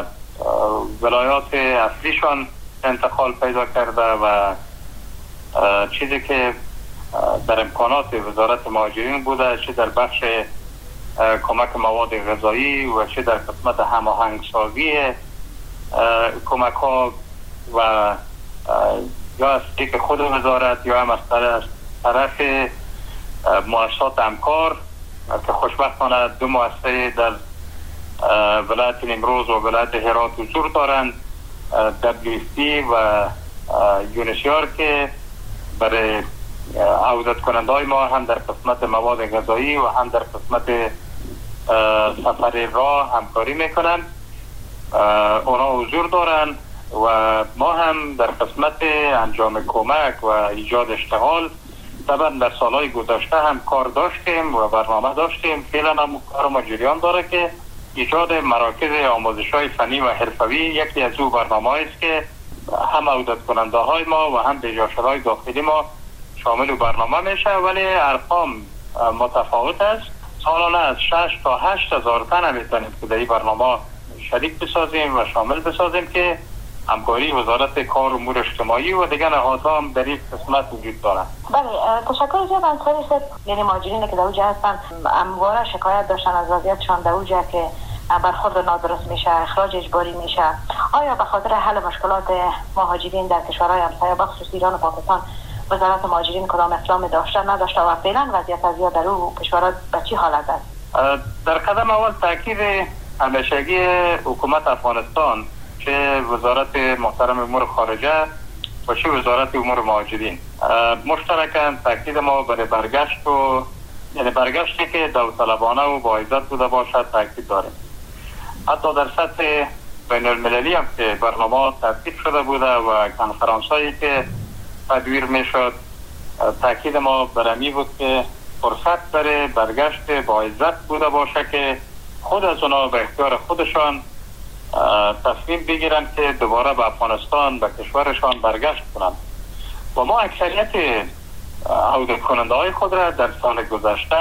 ولایات اصلیشان انتقال پیدا کرده و چیزی که در امکانات وزارت مهاجرین بوده، چه در بخش کمک مواد غذایی و چه در قسمت هماهنگسازی کمک ها و یا از طریق خود وزارت یا هم از طرف مؤسسات همکار که خوشبختانه دو مؤسسه در ولایت نیمروز و ولایت هرات حضور دارند، دبلیو اف پی و یونیسیار که برای عودت کننده های ما هم در قسمت مواد غذایی و هم در قسمت سفر راه همکاری میکنن. اونا حضور دارن و ما هم در قسمت انجام کمک و ایجاد اشتغال طبعا در سالهای گذشته هم کار داشتیم و برنامه داشتیم. فعلا هم کار ما جریان داره که ایجاد مراکز آموزش های فنی و حرفوی یکی از او برنامه است که هم عودت کننده های ما و هم بجاشرهای داخلی ما شامل برنامه میشه، ولی ارقام متفاوت است. سالانه از شش تا هشت هزار تن میتونیم که در این برنامه شریک بسازیم و شامل بسازیم که همکاری وزارت کار و امور اجتماعی و دیگر نهادها هم در این قسمت وجود دارند. بله، تشکر جناب انصاری صاحب. یعنی مهاجرین که در اوجه هستن همواره شکایت داشتن از وضعیتشان در اوجه که برخورد نادرست میشه، اخراج اجباری میشه. آیا به خاطر حل مشکلات مهاجرین در کشورهای همسایه بخصوص ایران و پاکستان وزارت مهاجرین کدام اقدام داشته نداشته و فعلا وضعیت از یا در او کشورها به چی حالت است؟ در قدم اول تاکید همیشگی حکومت افغانستان، چه وزارت محترم امور خارجه و چه وزارت امور مهاجرین، مشترکاً تاکید ما برای برگشت و یعنی برگشتی که داوطلبانه و با عزت بوده باشد تاکید داریم. حتی در سطح بین المللی هم که برنامه ترتیب شده بوده و کنفرانسایی که تدویر میشد، تاکید ما برمی بود که فرصت برای برگشت با عزت بوده باشه که خود از اونا به اختیار خودشان تصمیم بگیرن که دوباره به افغانستان به کشورشان برگشت کنند. و ما اکثریت عودت کننده های خود را در سال گذشته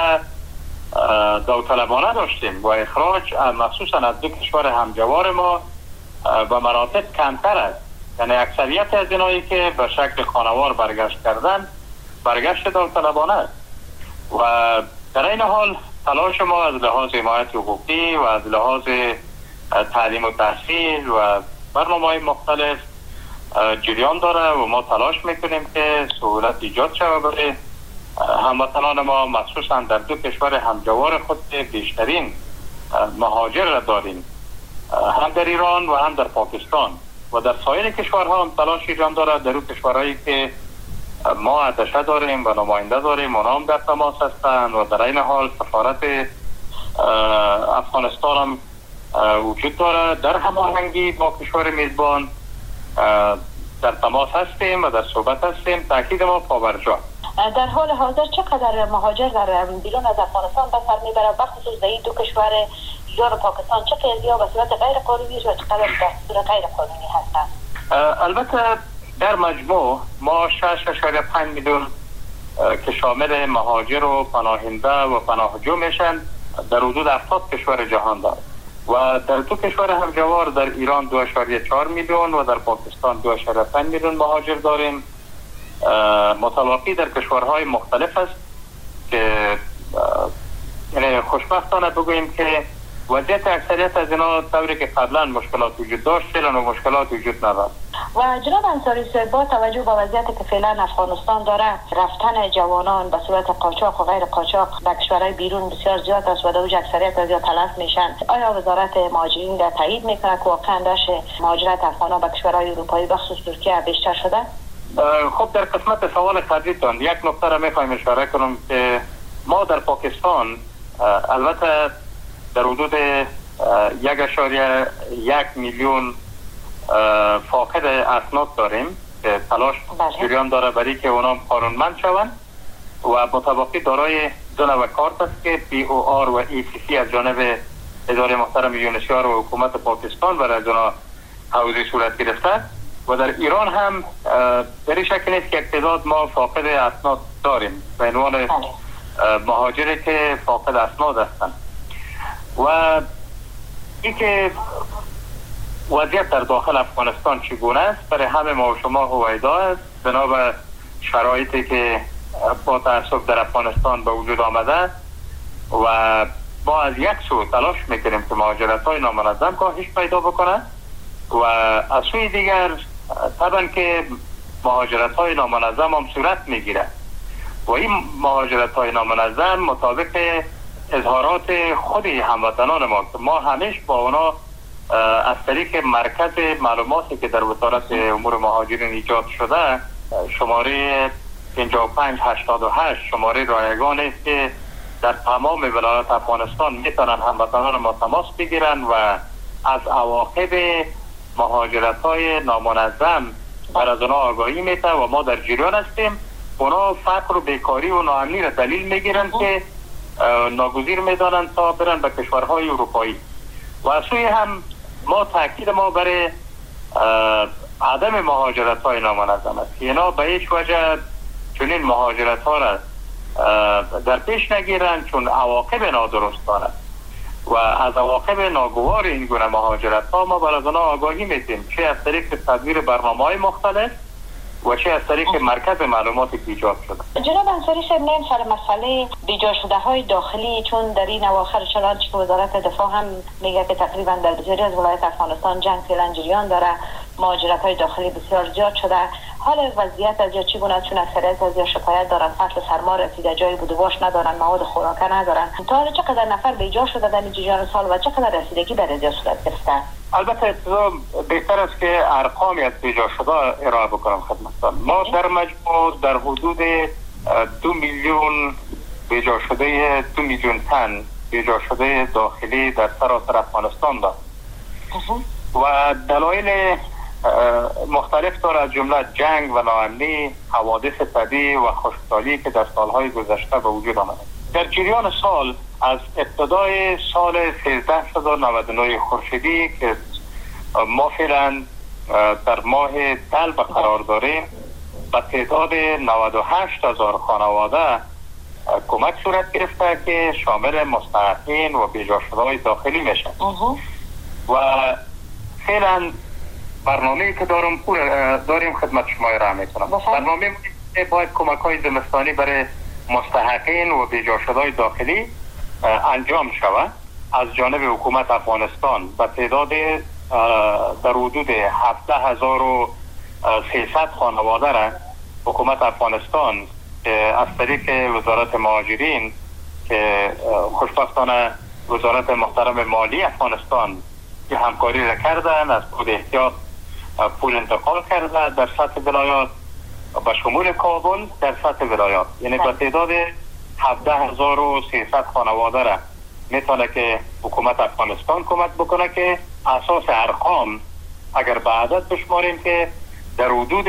داوطلبانه داشتیم و اخراج مخصوصا از دو کشور همجوار ما به مراتب کمتر است. یعنی اکثریت از اینایی که به شکل خانوار برگشت کردن برگشت داوطلبانه است. و در این حال تلاش ما از لحاظ حمایت حقوقی و از لحاظ تعلیم و تحصیل و برنامه‌های مختلف جریان داره و ما تلاش میکنیم که سهولت ایجاد شود برای هموطنان ما، مخصوصا در دو کشور همجوار خود که بیشترین مهاجر را داریم، هم در ایران و هم در پاکستان و در سایر کشورها هم تلاش ایجاد داره. در اون کشورهایی که ما اتشه داریم و نماینده داریم اونا هم در تماس هستند و در این حال سفارت افغانستان هم وجود داره. در هماهنگی با کشور میزبان در تماس هستیم و در صحبت هستیم. تاکید ما پابرجا. در حال حاضر چقدر مهاجر در بیرون از افغانستان به سر میبره، بخصوص در این دو کشور ایران و پاکستان چه قضیه‌ها به صورت غیر قانونی و چقدر به صورت غیر قانونی هستند؟ البته در مجموع ما شش اشاریه پنج میلیون که شامل مهاجر و پناهنده و پناهجو میشن در حدود هفتاد کشور جهان دارد. و در دو کشور همجوار در ایران دو اشاریه چهار میلیون و در پاکستان دو اشاریه پنج میلیون مهاجر داریم. متلاقی در کشورهای مختلف است که یعنی خوشبختانه بگوییم که وضعیت اکثریت از اینا طوری که قبلا مشکلات وجود داشت فعلا و مشکلات وجود ندارد. و جناب انصاری صاحب با توجه به وضعیتی که فعلا افغانستان داره، رفتن جوانان به صورت قاچاق و غیر قاچاق به کشورهای بیرون بسیار زیاد است و در اکثریت از تلف میشن. آیا وزارت مهاجرین در تایید میکنه که واقعا داشت مهاجرت افغانان به کشورهای اروپایی به خصوص ترکیه بیشتر شده؟ خب در قسمت سوال قبلیتان یک نکته را میخوایم اشاره کنم که ما در پاکستان البته در حدود یک اشاریه یک میلیون فاقد اسناد داریم که تلاش جریان داره برای که اونا قانونمند شوند و مطابقی دارای دو نوع کارت است که پی او آر و ای سی سی از جانب اداره محترم یونسیار و حکومت پاکستان برای از اونا حوزه صورت گرفته و در ایران هم در این شکل نیست که تعداد ما فاقد اسناد داریم به عنوان مهاجری که فاقد اسناد هستند. و اینکه وضعیت در داخل افغانستان چگونه است برای همه ما و شما هویدا است بنا به شرایطی که با تأسف در افغانستان به وجود آمده و ما از یک سو تلاش میکنیم که مهاجرت های نامنظم کاهش پیدا بکنه و از سوی دیگر طبعا که مهاجرت های نامنظم هم صورت میگیره و این مهاجرت های نامنظم مطابق اظهارات خود هموطنان ما که ما همیشه با اونا از طریق مرکز معلوماتی که در وزارت امور مهاجرین ایجاد شده شماره پنجاه و پنج هشتاد و هشت شماره رایگان است که در تمام ولایات افغانستان میتونن هموطنان ما تماس بگیرن و از عواقب مهاجرت های نامنظم بر از اونا آگاهی میده و ما در جریان هستیم. اونا فقر و بیکاری و ناامنی را دلیل میگیرن که ناگزیر میدانند تا برن به کشورهای اروپایی و از سوی هم ما تاکید ما برای عدم مهاجرت های نامنظم است که اینا به هیچ وجه چنین مهاجرت ها را در پیش نگیرند چون عواقب نادرست دارد و از عواقب ناگوار این گونه مهاجرت ها ما بر از آنها آگاهی میدیم چه از طریق تدویر برنامه های مختلف و چه از طریق مرکز معلوماتی که ایجاد شده. جناب انصاری صاحب نیم سر مسئله بیجا شده های داخلی چون در این اواخر چنانچه که وزارت دفاع هم میگه که تقریبا در بسیاری از ولایات افغانستان جنگ فعلا جریان داره، مهاجرت های داخلی بسیار زیاد شده. حال وضعیت از یا چگونه چون اکثریت از یا شکایت دارن فصل سرما رسیده، جای بود و باش ندارن، مواد خوراکه ندارن. تا حالا چقدر نفر بیجا شده در این جریان سال و چقدر رسیدگی در ازیا صورت گرفته؟ البته ابتدا بهتر است که ارقامی از بیجا شده ارائه بکنم خدمتتان. ما در مجموع در حدود دو میلیون بیجا شده دو میلیون تن بیجا شده داخلی در سراسر افغانستان داریم و دلایل مختلف داره از جمله جنگ و ناامنی، حوادث طبیعی و خشکسالی که در سالهای گذشته به وجود آمده. در جریان سال از ابتدای سال سیزده صد و نود و نه خورشیدی که ما فعلا در ماه دلب قرار داریم به تعداد نود و هشت هزار خانواده کمک صورت گرفته که شامل مستحقین و بیجا شده‌های داخلی میشن و فعلا برنامه‌ای که دارم داریم خدمت شما ارائه میکنم. برنامه باید کمک های زمستانی برای مستحقین و بیجا شده‌های داخلی انجام شود از جانب حکومت افغانستان به تعداد در حدود هفده هزار و سیصد خانواده را حکومت افغانستان از طریق وزارت مهاجرین که خوشبختانه وزارت محترم مالی افغانستان که همکاری را کردن از کد احتیاط پول انتقال کرده در سطح ولایات به شمول کابل در سطح ولایات، یعنی به تعداد هفده هزار و سیصد خانواده را میتونه که حکومت افغانستان کمک بکنه که اساس ارقام اگر به عدد بشماریم که در حدود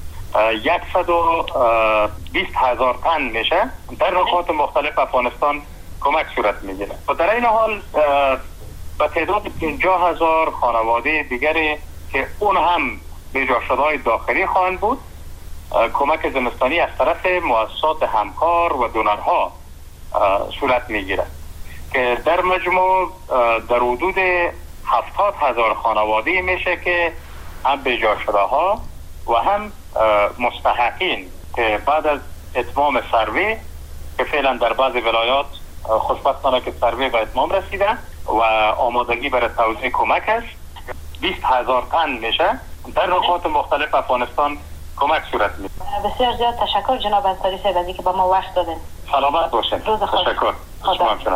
صد و بیست هزار تن میشه در نقاط مختلف افغانستان کمک صورت میگیره و در این حال به تعداد پنجاه هزار خانواده دیگری که اون هم بیجا شده‌های داخلی خواهند بود کمک زمستانی از طرف مؤسسات همکار و دونرها صورت میگیره. که در مجموع در حدود هفتاد هزار خانواده میشه که هم بجا شده ها و هم مستحقین که بعد از اتمام سروی که فعلا در بعض ولایات خوشبختانه که سروی به اتمام رسیده و آمادگی برای توزیع کمک است، بیست هزار تن میشه در نقاط مختلف افغانستان کمک صورت میده. بسیار زیاد تشکر جناب انصاری صاحب از اینکه با ما وقت دادین. سلامت باشین. تشکر. شما همچنان.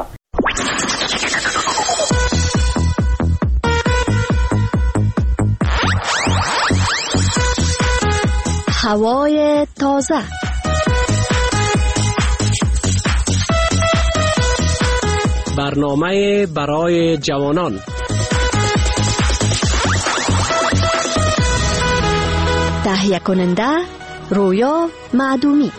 هوای تازه. برنامه برای جوانان. تهیه کننده رویا معدومی.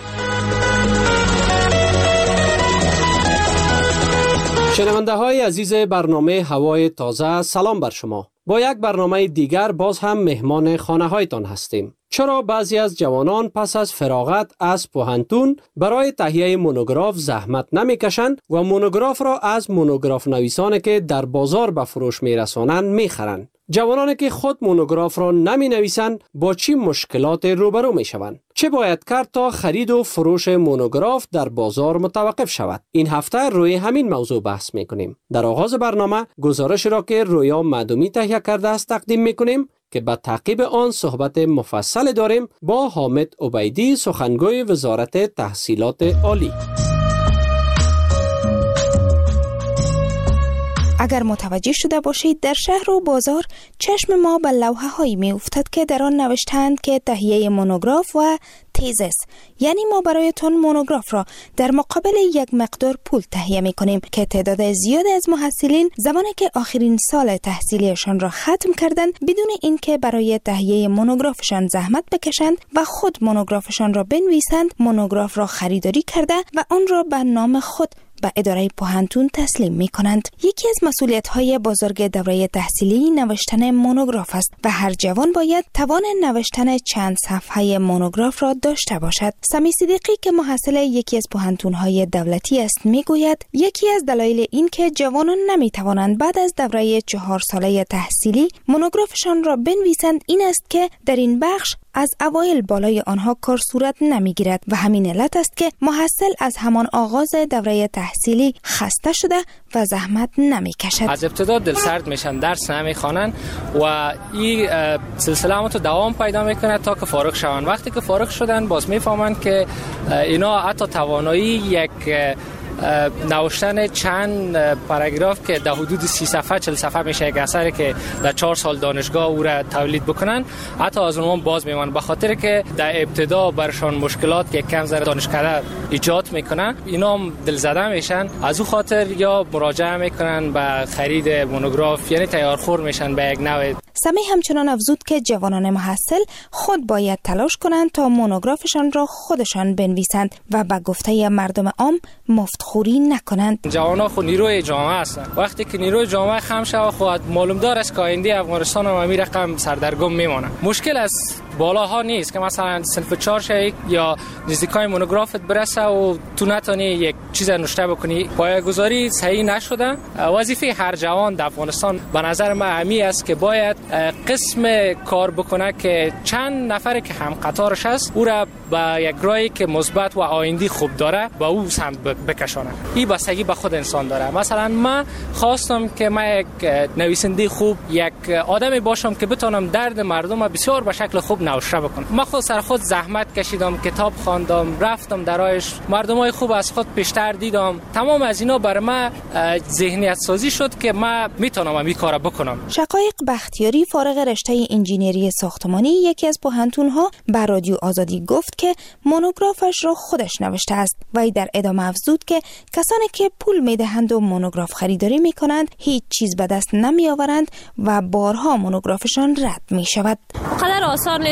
شنونده های عزیز برنامه هوای تازه، سلام بر شما. با یک برنامه دیگر باز هم مهمان خانه هایتان هستیم. چرا بعضی از جوانان پس از فراغت از پوهنتون برای تهیه مونوگراف زحمت نمیکشند و مونوگراف را از مونوگراف نویسانی که در بازار به فروش میرسانند میخرند؟ جوانانی که خود مونوگراف را نمی نویسند با چی مشکلات روبرو می شوند؟ چه باید کرد تا خرید و فروش مونوگراف در بازار متوقف شود؟ این هفته روی همین موضوع بحث می کنیم. در آغاز برنامه گزارش را که رویا معدومی تهیه کرده است تقدیم می کنیم که به تعقیب آن صحبت مفصل داریم با حامد عبیدی، سخنگوی وزارت تحصیلات عالی. اگر متوجه شده باشید در شهر و بازار چشم ما به لوحه هایی می افتد که در آن نوشتند که تهیه مونوگراف و تیزس، یعنی ما برایتان مونوگراف را در مقابل یک مقدار پول تهیه می کنیم که تعداد زیادی از محصلین زمانی که آخرین سال تحصیلیشان را ختم کردند بدون اینکه برای تهیه مونوگرافشان زحمت بکشند و خود مونوگرافشان را بنویسند، مونوگراف را خریداری کرده و آن را به نام خود به اداره پوهنتون تسلیم می کنند. یکی از مسئولیت های بزرگ دوره تحصیلی نوشتن مونوگراف است و هر جوان باید توان نوشتن چند صفحه مونوگراف را داشته باشد. سمی صدیقی که محصل یکی از پوهنتون های دولتی است می گوید یکی از دلایل این که جوانان نمی توانند بعد از دوره چهار ساله تحصیلی مونوگرافشان را بنویسند این است که در این بخش از اوایل بالای آنها کار صورت نمیگیرد و همین علت است که محصل از همان آغاز دوره تحصیلی خسته شده و زحمت نمیکشد. از ابتدا دلسرد میشن، درس نمیخوانند و این سلسله هم تو دوام پیدا میکنه تا که فارغ شوند. وقتی که فارغ شدن باز میفهمند که اینا حتی توانایی یک نوشتن چند پاراگراف که در حدود سی صفحه چهل صفحه میشه یک اثری که در چهار سال دانشگاه او را تولید بکنن، حتی از اونها باز میمونن به خاطر که در ابتدا برشان مشکلات که کم ذره دانشکده ایجاد میکنن، اینا هم دلزده میشن، از او خاطر یا مراجعه میکنن به خرید مونوگراف، یعنی تیارخور میشن به یک نوع. سمی همچنان افزود که جوانان محصل خود باید تلاش کنند تا مونوگرافشان را خودشان بنویسند و به گفته مردم عام مفتخوری نکنند. جوانان خود نیروی جامعه هستند. وقتی که نیروی جامعه خم شود خود معلوم دار است که آینده افغانستان هم همین رقم سردرگم میمونه. مشکل است بالاها نیست که مثلا صنف چهار شایی یا نزدیکای مونوگرافت برسه و تو نتونی یک چیز نوشته بکنی. پایه‌گذاری صحیح نشده. وظیفه هر جوان در افغانستان به نظر من همی است که باید قسم کار بکنه که چند نفر که هم قطارش هست او را به یک راهی که مثبت و آینده خوب داره با او هم بکشانه. این بستگی به خود انسان داره. مثلا من خواستم که من یک نویسنده خوب، یک آدمی باشم که بتونم درد مردم بسیار به شکل خوب نوشته بکنم. من خود سر خود زحمت کشیدم، کتاب خواندم، رفتم درایش، مردمای خوب از خود پیشتر دیدم. تمام از اینا برای من ذهنیت سازی شد که من میتونم این کارو بکنم. شقایق بختیاری فارغ رشته انجینری ساختمانی یکی از پوهنتون‌ها به رادیو آزادی گفت که مونوگرافش را خودش نوشته است و در ادامه افزود که کسانی که پول میدهند و مونوگراف خریداری میکنند هیچ چیز به دست نمیآورند و بارها مونوگرافشان رد میشود. قدر آسان نیست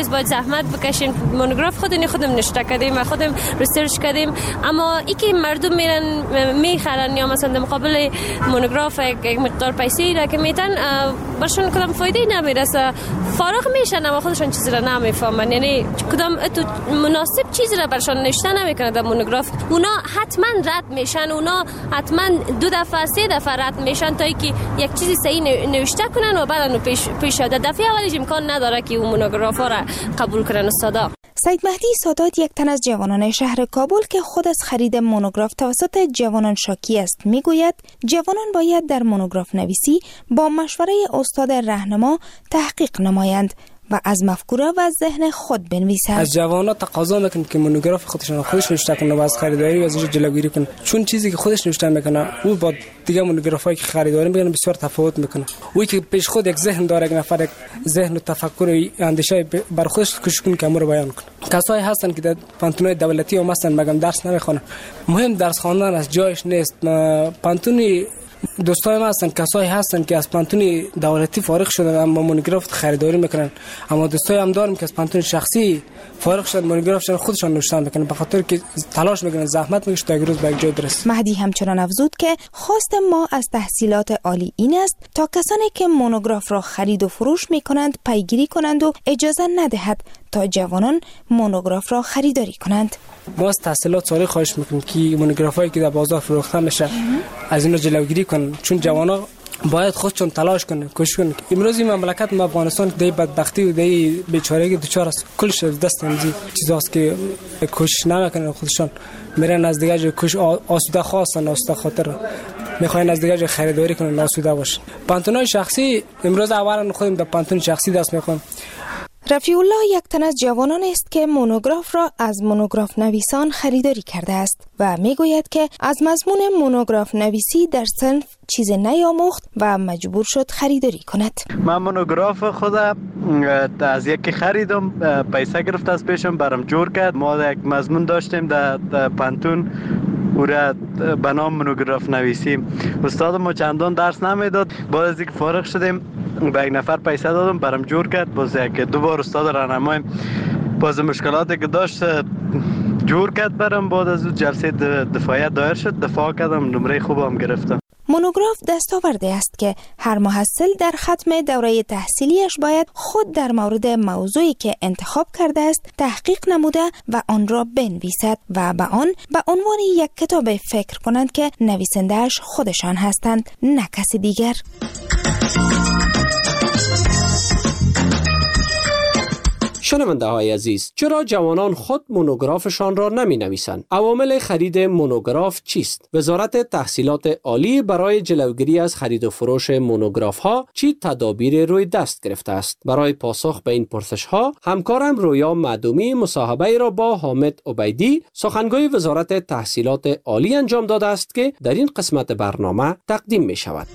نیست، باید زحمت بکشیم. مونوگراف خودمون خودم نشته کردیم و خودم ریسرچ کردیم، اما ای که مردم میرن میخرن یا مثلا در مقابل مونوگراف یک مقدار پیسه را که میتن برشون کدام فایده نمیرسه، فارغ میشن اما خودشون چیزی را نمیفهمن، یعنی کدام مناسب چیزی را برشون نشته نمیکنه در مونوگراف. اونا حتما رد میشن، اونا حتما دو دفعه سه دفعه رد میشن تا اینکه یک چیزی صحیح نوشته کنن و بعد اون پیش پیش در دفعه اولیش امکان نداره که اون مونوگراف را قبول کنن. استادا سید مهدی سادات یک تن از جوانان شهر کابل که خود از خرید مونوگراف توسط جوانان شاکی است میگوید جوانان باید در مونوگراف نویسی با مشوره استاد راهنما تحقیق نمایند و از مفکوره و ذهن خود بنویسند. از جوانان تقاضا میکنن که مونوگراف خودشون خودش نوشته کنه و از خریداری و ازش جلوگیری کنه، چون چیزی که خودش نوشته میکنه او با دیگه مونوگرافایی که خریداری میکنه بسیار تفاوت میکنه. اوی که پیش خود یک ذهن داره، یک نفر یک ذهن و تفکر و اندیشه بر خودش کوشش کنه که امور بیان کنه. کسایی هستن که در پانتونای دولتی و مثلا مگم درس نمیخونن، مهم درس خواندن از جایش نیست. پانتونی دوستای ما هستن، کسایی هستن که از پانتون دولتی فارغ شدن اما مونوگراف خریداری میکنن، اما دوستای هم داریم که از پانتون شخصی فارغ شدن مونوگرافشون خودشون نوشتن میکنن، به خاطر که تلاش میکنن، زحمت میکشن تا یک روز به یک جای برسن. مهدی همچنان افزود که خواست ما از تحصیلات عالی این است تا کسانی که مونوگراف را خرید و فروش میکنند پیگیری کنند و اجازه ندهد تا جوانان مونوگراف را خریداری کنند. ما از تحصیلات عالی خواهش میکنیم که مونوگرافایی که در بازار فروخته میشه از اینا جلوگیری کنن، چون جوانان باید خودشون تلاش کنن، کوشش کنن. امروز این مملکت ما افغانستان دی بدبختی و دی بیچارگی دچار است، کلش دست اندی چیزاست که کوشش نمیکنن، خودشون میرن از دیگه جای کوش آسوده خواستن، آسوده خاطر میخواین از دیگه جای خریداری کنن، آسوده باشن. پانتونای شخصی امروز اولا خودم در پانتون شخصی دست میخوام. رفیع الله یک تن از جوانان است که مونوگراف را از مونوگراف نویسان خریداری کرده است و میگوید که از مضمون مونوگراف نویسی در صنف چیز نیاموخت و مجبور شد خریداری کند. من مونوگراف خود از یکی خریدم، پیسه گرفت از پیشم برام جور کرد. ما یک مضمون داشتیم در پانتون او را به نام مونوگراف نویسی. استاد ما چندان درس نمیداد، بعد از اینکه فارغ شدیم به یک نفر پیسه دادم برام جور کرد. باز یک دو بار استاد راهنمای باز مشکلاتی که داشت جور کرد برام. بعد از اون جلسه دفاعیت دایر شد، دفاع کردم، نمره خوبم گرفتم. مونوگراف دستاورده است که هر محصل در ختم دوره تحصیلیش باید خود در مورد موضوعی که انتخاب کرده است تحقیق نموده و آن را بنویسد و به آن به عنوان یک کتاب فکر کنند که نویسنده‌اش خودشان هستند، نه کسی دیگر. شنونده های عزیز، چرا جوانان خود مونوگرافشان را نمی نویسند؟ عوامل خرید مونوگراف چیست؟ وزارت تحصیلات عالی برای جلوگیری از خرید و فروش مونوگراف ها چی تدابیر روی دست گرفته است؟ برای پاسخ به این پرسش ها همکارم رویا معدومی مصاحبه را با حامد عبیدی سخنگوی وزارت تحصیلات عالی انجام داده است که در این قسمت برنامه تقدیم می شود.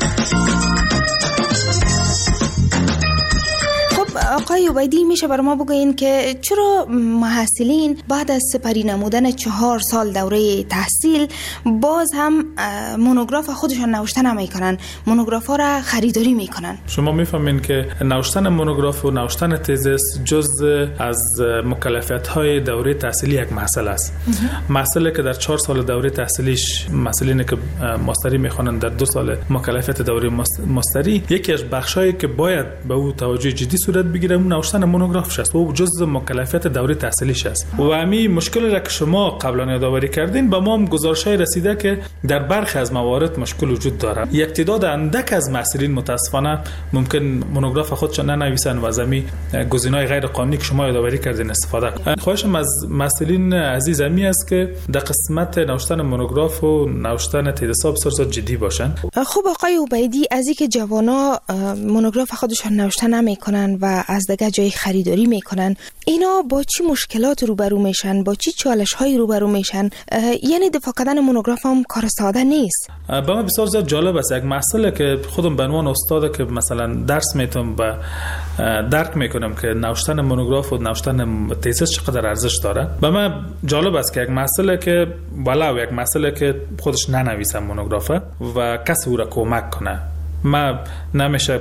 آقای عبیدی، میشه بر ما بگوین که چرا محصلین بعد از سپری نمودن چهار سال دوره تحصیل باز هم مونوگراف خودشان نوشته نمیکنن، مونوگراف ها را خریداری میکنن؟ شما میفهمین که نوشتن مونوگراف و نوشتن تزس جزء از مکلفیت های دوره تحصیلی یک محصل است. محصلی که در چهار سال دوره تحصیلیش، محصلینی که ماستری میخوانند در دو سال مکلفیت دوره ماستری، یکی از بخشایی که باید به او توجه جدی صورت بگیره اون نوشتن مونوگراف است و جزء مکلفیت دوره تحصیلیش است. و همین مشکلی را که شما قبلا یادآوری کردین به ما هم گزارش‌های رسیده که در برخی از موارد مشکل وجود داره. یک تعداد اندک از محصلین متاسفانه ممکن مونوگراف خودشان ننویسن و از همین گزینه‌های غیر قانونی که شما یادآوری کردین استفاده کنن. خواهشم از محصلین عزیز امی است که در قسمت نوشتن مونوگراف و نوشتن تزس بسیار جدی باشن. خب آقای عبیدی، از اینکه جوانا مونوگراف خودشان نوشته نمیکنن و از دیگه جای خریداری میکنن، اینا با چی مشکلات روبرو میشن، با چی چالش های روبرو میشن؟ یعنی دفاع کردن مونوگراف هم کار ساده نیست. با من بسیار زیاد جالب است. یک مسئله که خودم به عنوان استاد که مثلا درس میتونم و درک میکنم که نوشتن مونوگراف و نوشتن تزس چقدر ارزش داره. به من جالب است که یک مسئله که ولو یک مسئله که خودش ننویسه مونوگرافه و کسی او را کمک کنه من نمیشه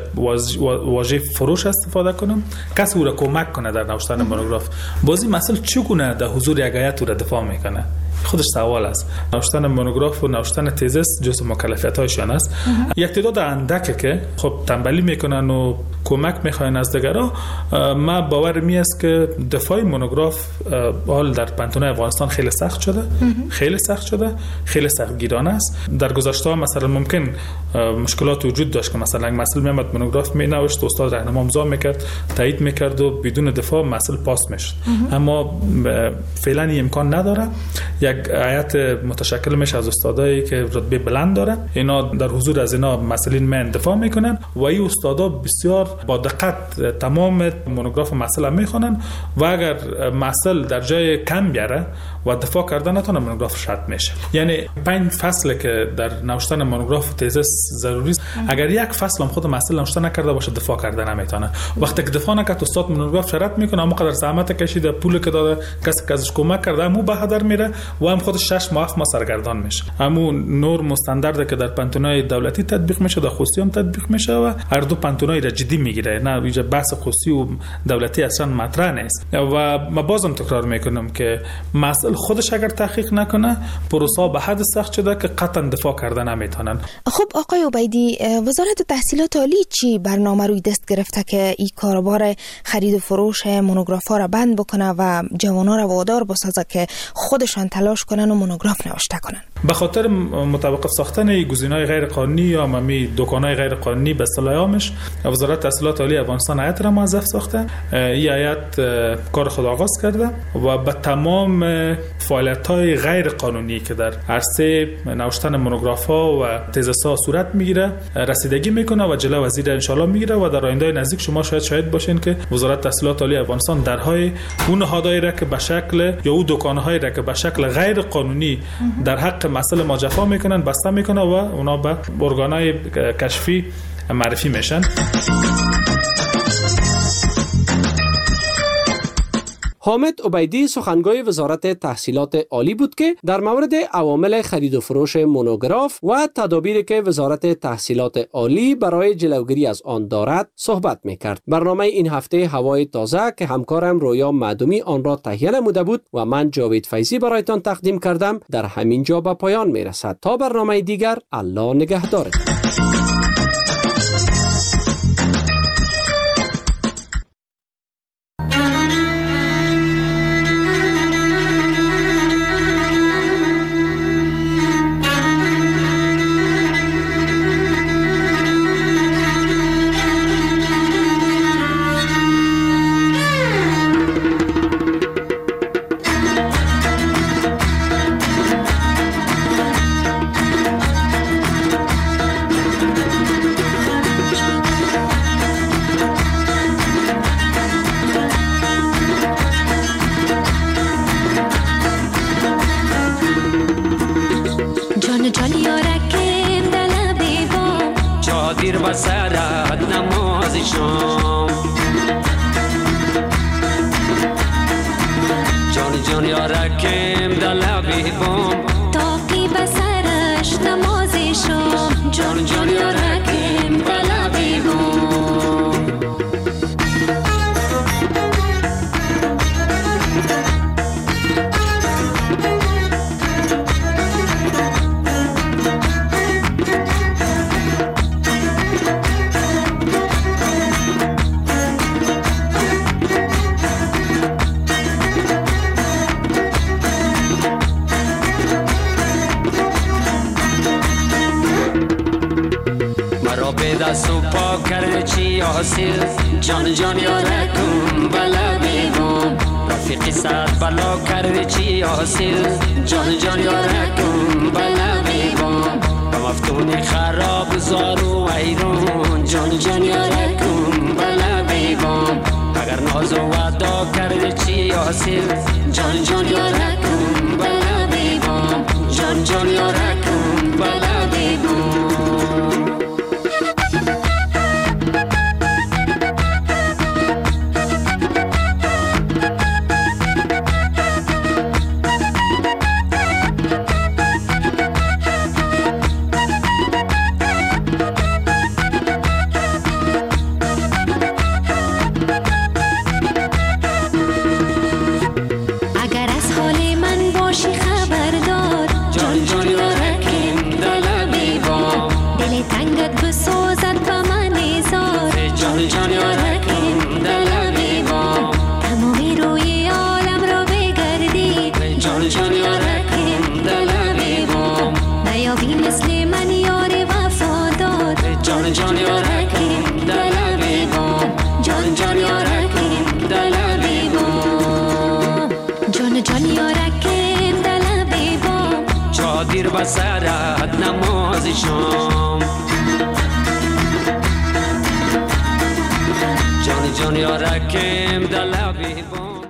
واژه فروش استفاده کنم، کسی او را کمک کنه در نوشتن مونوگراف. بازی مسئله چگونه در حضور یک هیئت او را دفاع میکنه، خودش سوال است. نوشتن مونوگراف و نوشتن تزس جزو مکلفیت‌هایشان است. یک تعداد اندکه که خب تنبلی میکنن و کمک میخواین از دیگران. ما باور می است که دفاع مونوگراف حال در پانتونای افغانستان خیلی سخت شده، خیلی سخت شده، خیلی سختگیرانه است. در گذشته مثلا ممکن مشکلات وجود داشت که مثلا مسئله میامد مونوگراف می نوشت، استاد راهنما امضا میکرد، تایید میکرد و بدون دفاع مسئله پاس میشد. اما فعلا این امکان نداره. یک هیئت متشکل میشه از استادایی که رتبه بلند داره، اینا در حضور از اینا مسئولین من دفاع میکنن و این استادا بسیار با دقت تمام مونوگراف مسئله میخونن و اگر مسئله در جای کم بیاره و دفاع کردن نتونه مونوگراف رد میشه. یعنی پنج فصل که در نوشتن مونوگراف تزس ضروری است، اگر یک فصل هم خود مسئله نوشته نکرده باشه دفاع کردن نمیتونه. وقتی که دفاع نکرد استاد مونوگراف رد میکنه، اما قدر زحمت کشیده، پول که داده، کسی که ازش کمک کرده، همو به هدر میره و هم خودش شش ماه هفت ماه سرگردان میشه. همو نورم استاندارد که در پانتونای دولتی تطبیق میشه در خصوصی هم تطبیق میشه و هر دو پانتونای را جدی میگیره. نه اینجا بحث خصوصی و دولتی اصلا مطرح نیست. و ما بازم تکرار میکنم که مسئله خودش اگر تحقیق نکنه پروسه به حد سخت شده که قطعا دفاع کردن نمیتونن. خب آقای عبیدی، وزارت تحصیلات عالی چی برنامه روی دست گرفته که این کاروبار خرید و فروش مونوگراف‌ها را بند بکنه و جوان‌ها را وادار بسازه که خودشان تلاش کنن و مونوگراف نوشته کنن؟ به خاطر متوقف ساختن گزینه‌های غیر قانونی یا ممی دکان‌های غیر قانونی به اصطلاح عامش، وزارت تحصیلات عالی افغانستان هیئت را موظف ساخته. این هیئت کار خود آغاز کرده و به تمام فعالیت‌های غیر قانونی که در عرصه نوشتن مونوگراف‌ها و تزس‌ها صورت میگیره رسیدگی میکنه و جلو وزیر ان شاءالله میگیره و در آینده نزدیک شما شاید شاهد باشین که وزارت تحصیلات عالی افغانستان درهای اون نهادهایی را که به شکل یا اون دکان‌هایی را که به شکل غیر قانونی در حق مسئله ما جفا میکنن بسته میکنه و اونا به ارگان‌های کشفی معرفی میشن. حامد عبیدی سخنگوی وزارت تحصیلات عالی بود که در مورد عوامل خرید و فروش مونوگراف و تدابیری که وزارت تحصیلات عالی برای جلوگیری از آن دارد صحبت میکرد. برنامه این هفته هوای تازه که همکارم رویا معدومی آن را تهیه نموده بود و من جاوید فیضی برایتان تقدیم کردم در همین جا به پایان میرسد. تا برنامه دیگر، الله نگهدارتان. دیر بسرد نماز شام جان جان یارکم دلبی بام تاقی بسرش نماز شام جان جان یارکم دلبی بام دست و پا کرده چی حاصل جان جان یارکم بلا بیگم رفیقی صد بلا کرده چی حاصل جان جان یارکم بلا بیگم با مفتون خراب زار و ویرون جان جان یارکم بلا بیگم اگر ناز و وعدا کرده چی حاصل جان جان یارکم بلا بیگم جان جان یارکم بلا بیگم بسرت نماز شام. جان جان یارکم در لبی بام.